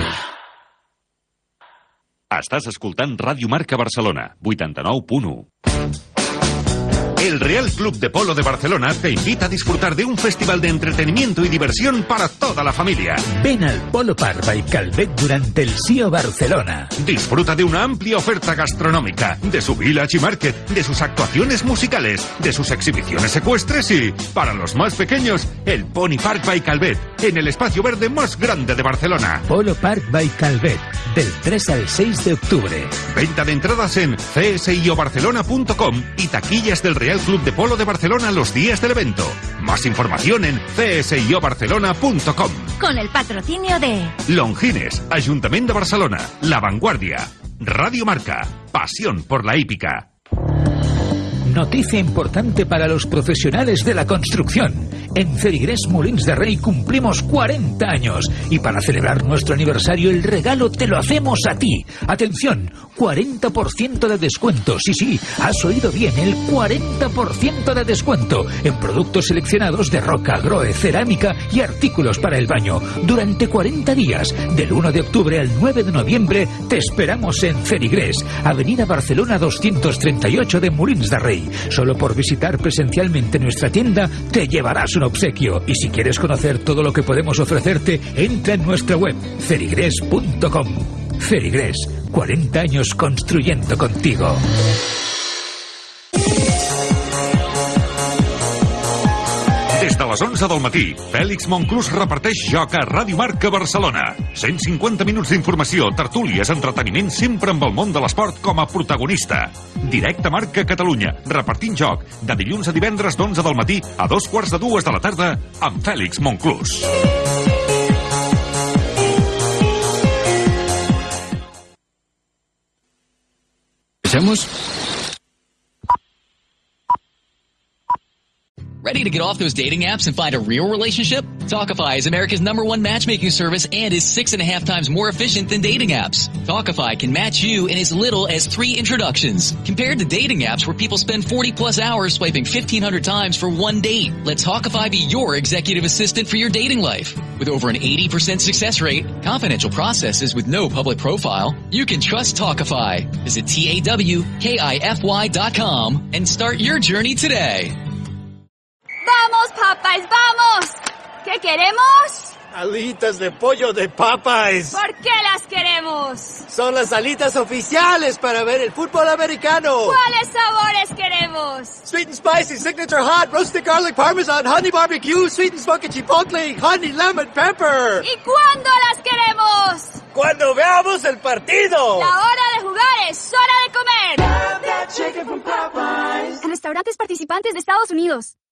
Estàs escoltant Ràdio Marca Barcelona, 89.1. El Real Club de Polo de Barcelona te invita a disfrutar de un festival de entretenimiento y diversión para toda la familia. Ven al Polo Park by Calvet durante el SIO Barcelona. Disfruta de una amplia oferta gastronómica, de su village y market, de sus actuaciones musicales, de sus exhibiciones ecuestres y, para los más pequeños, el Pony Park by Calvet, en el espacio verde más grande de Barcelona. Polo Park by Calvet, del 3 al 6 de octubre. Venta de entradas en csiobarcelona.com y taquillas del Real Club de Polo de Barcelona los días del evento. Más información en csiobarcelona.com. Con el patrocinio de Longines, Ayuntamiento de Barcelona, La Vanguardia, Radio Marca, pasión por la hípica. Noticia importante para los profesionales de la construcción. En Ferigrés Molins de Rey cumplimos 40 años y para celebrar nuestro aniversario el regalo te lo hacemos a ti. Atención, 40% de descuento. Sí, has oído bien, el 40% de descuento en productos seleccionados de roca, groe, cerámica y artículos para el baño. Durante 40 días, del 1 de octubre al 9 de noviembre, te esperamos en Ferigrés, Avenida Barcelona 238 de Molins de Rey. Solo por visitar presencialmente nuestra tienda te llevarás un obsequio. Y si quieres conocer todo lo que podemos ofrecerte, entra en nuestra web ferigres.com. Ferigrés, 40 años construyendo contigo. Des de les 11 del matí, Fèlix Monclús reparteix joc a Ràdio Marca Barcelona. 150 minuts d'informació, tertúlies, entreteniment, sempre amb el món de l'esport com a protagonista. Directe Marca Catalunya, repartint joc, de dilluns a divendres d'11 del matí a 2:45 de la tarda, amb Fèlix Monclús. ¿Empezamos? Ready to get off those dating apps and find a real relationship? Talkify is America's #1 matchmaking service and is 6.5 times more efficient than dating apps. Talkify can match you in as little as 3 introductions. Compared to dating apps where people spend 40+ hours swiping 1,500 times for one date, let Talkify be your executive assistant for your dating life. With over an 80% success rate, confidential processes with no public profile, you can trust Talkify. Visit TAWKIFY.com and start your journey today. ¡Vamos, Popeyes, vamos! ¿Qué queremos? Alitas de pollo de Popeyes. ¿Por qué las queremos? Son las alitas oficiales para ver el fútbol americano. ¿Cuáles sabores queremos? Sweet and spicy, signature hot, roasted garlic parmesan, honey barbecue, sweet and smoky chipotle, honey lemon pepper. ¿Y cuándo las queremos? ¡Cuando veamos el partido! La hora de jugar es hora de comer. Have that chicken from Popeyes. En restaurantes participantes de Estados Unidos.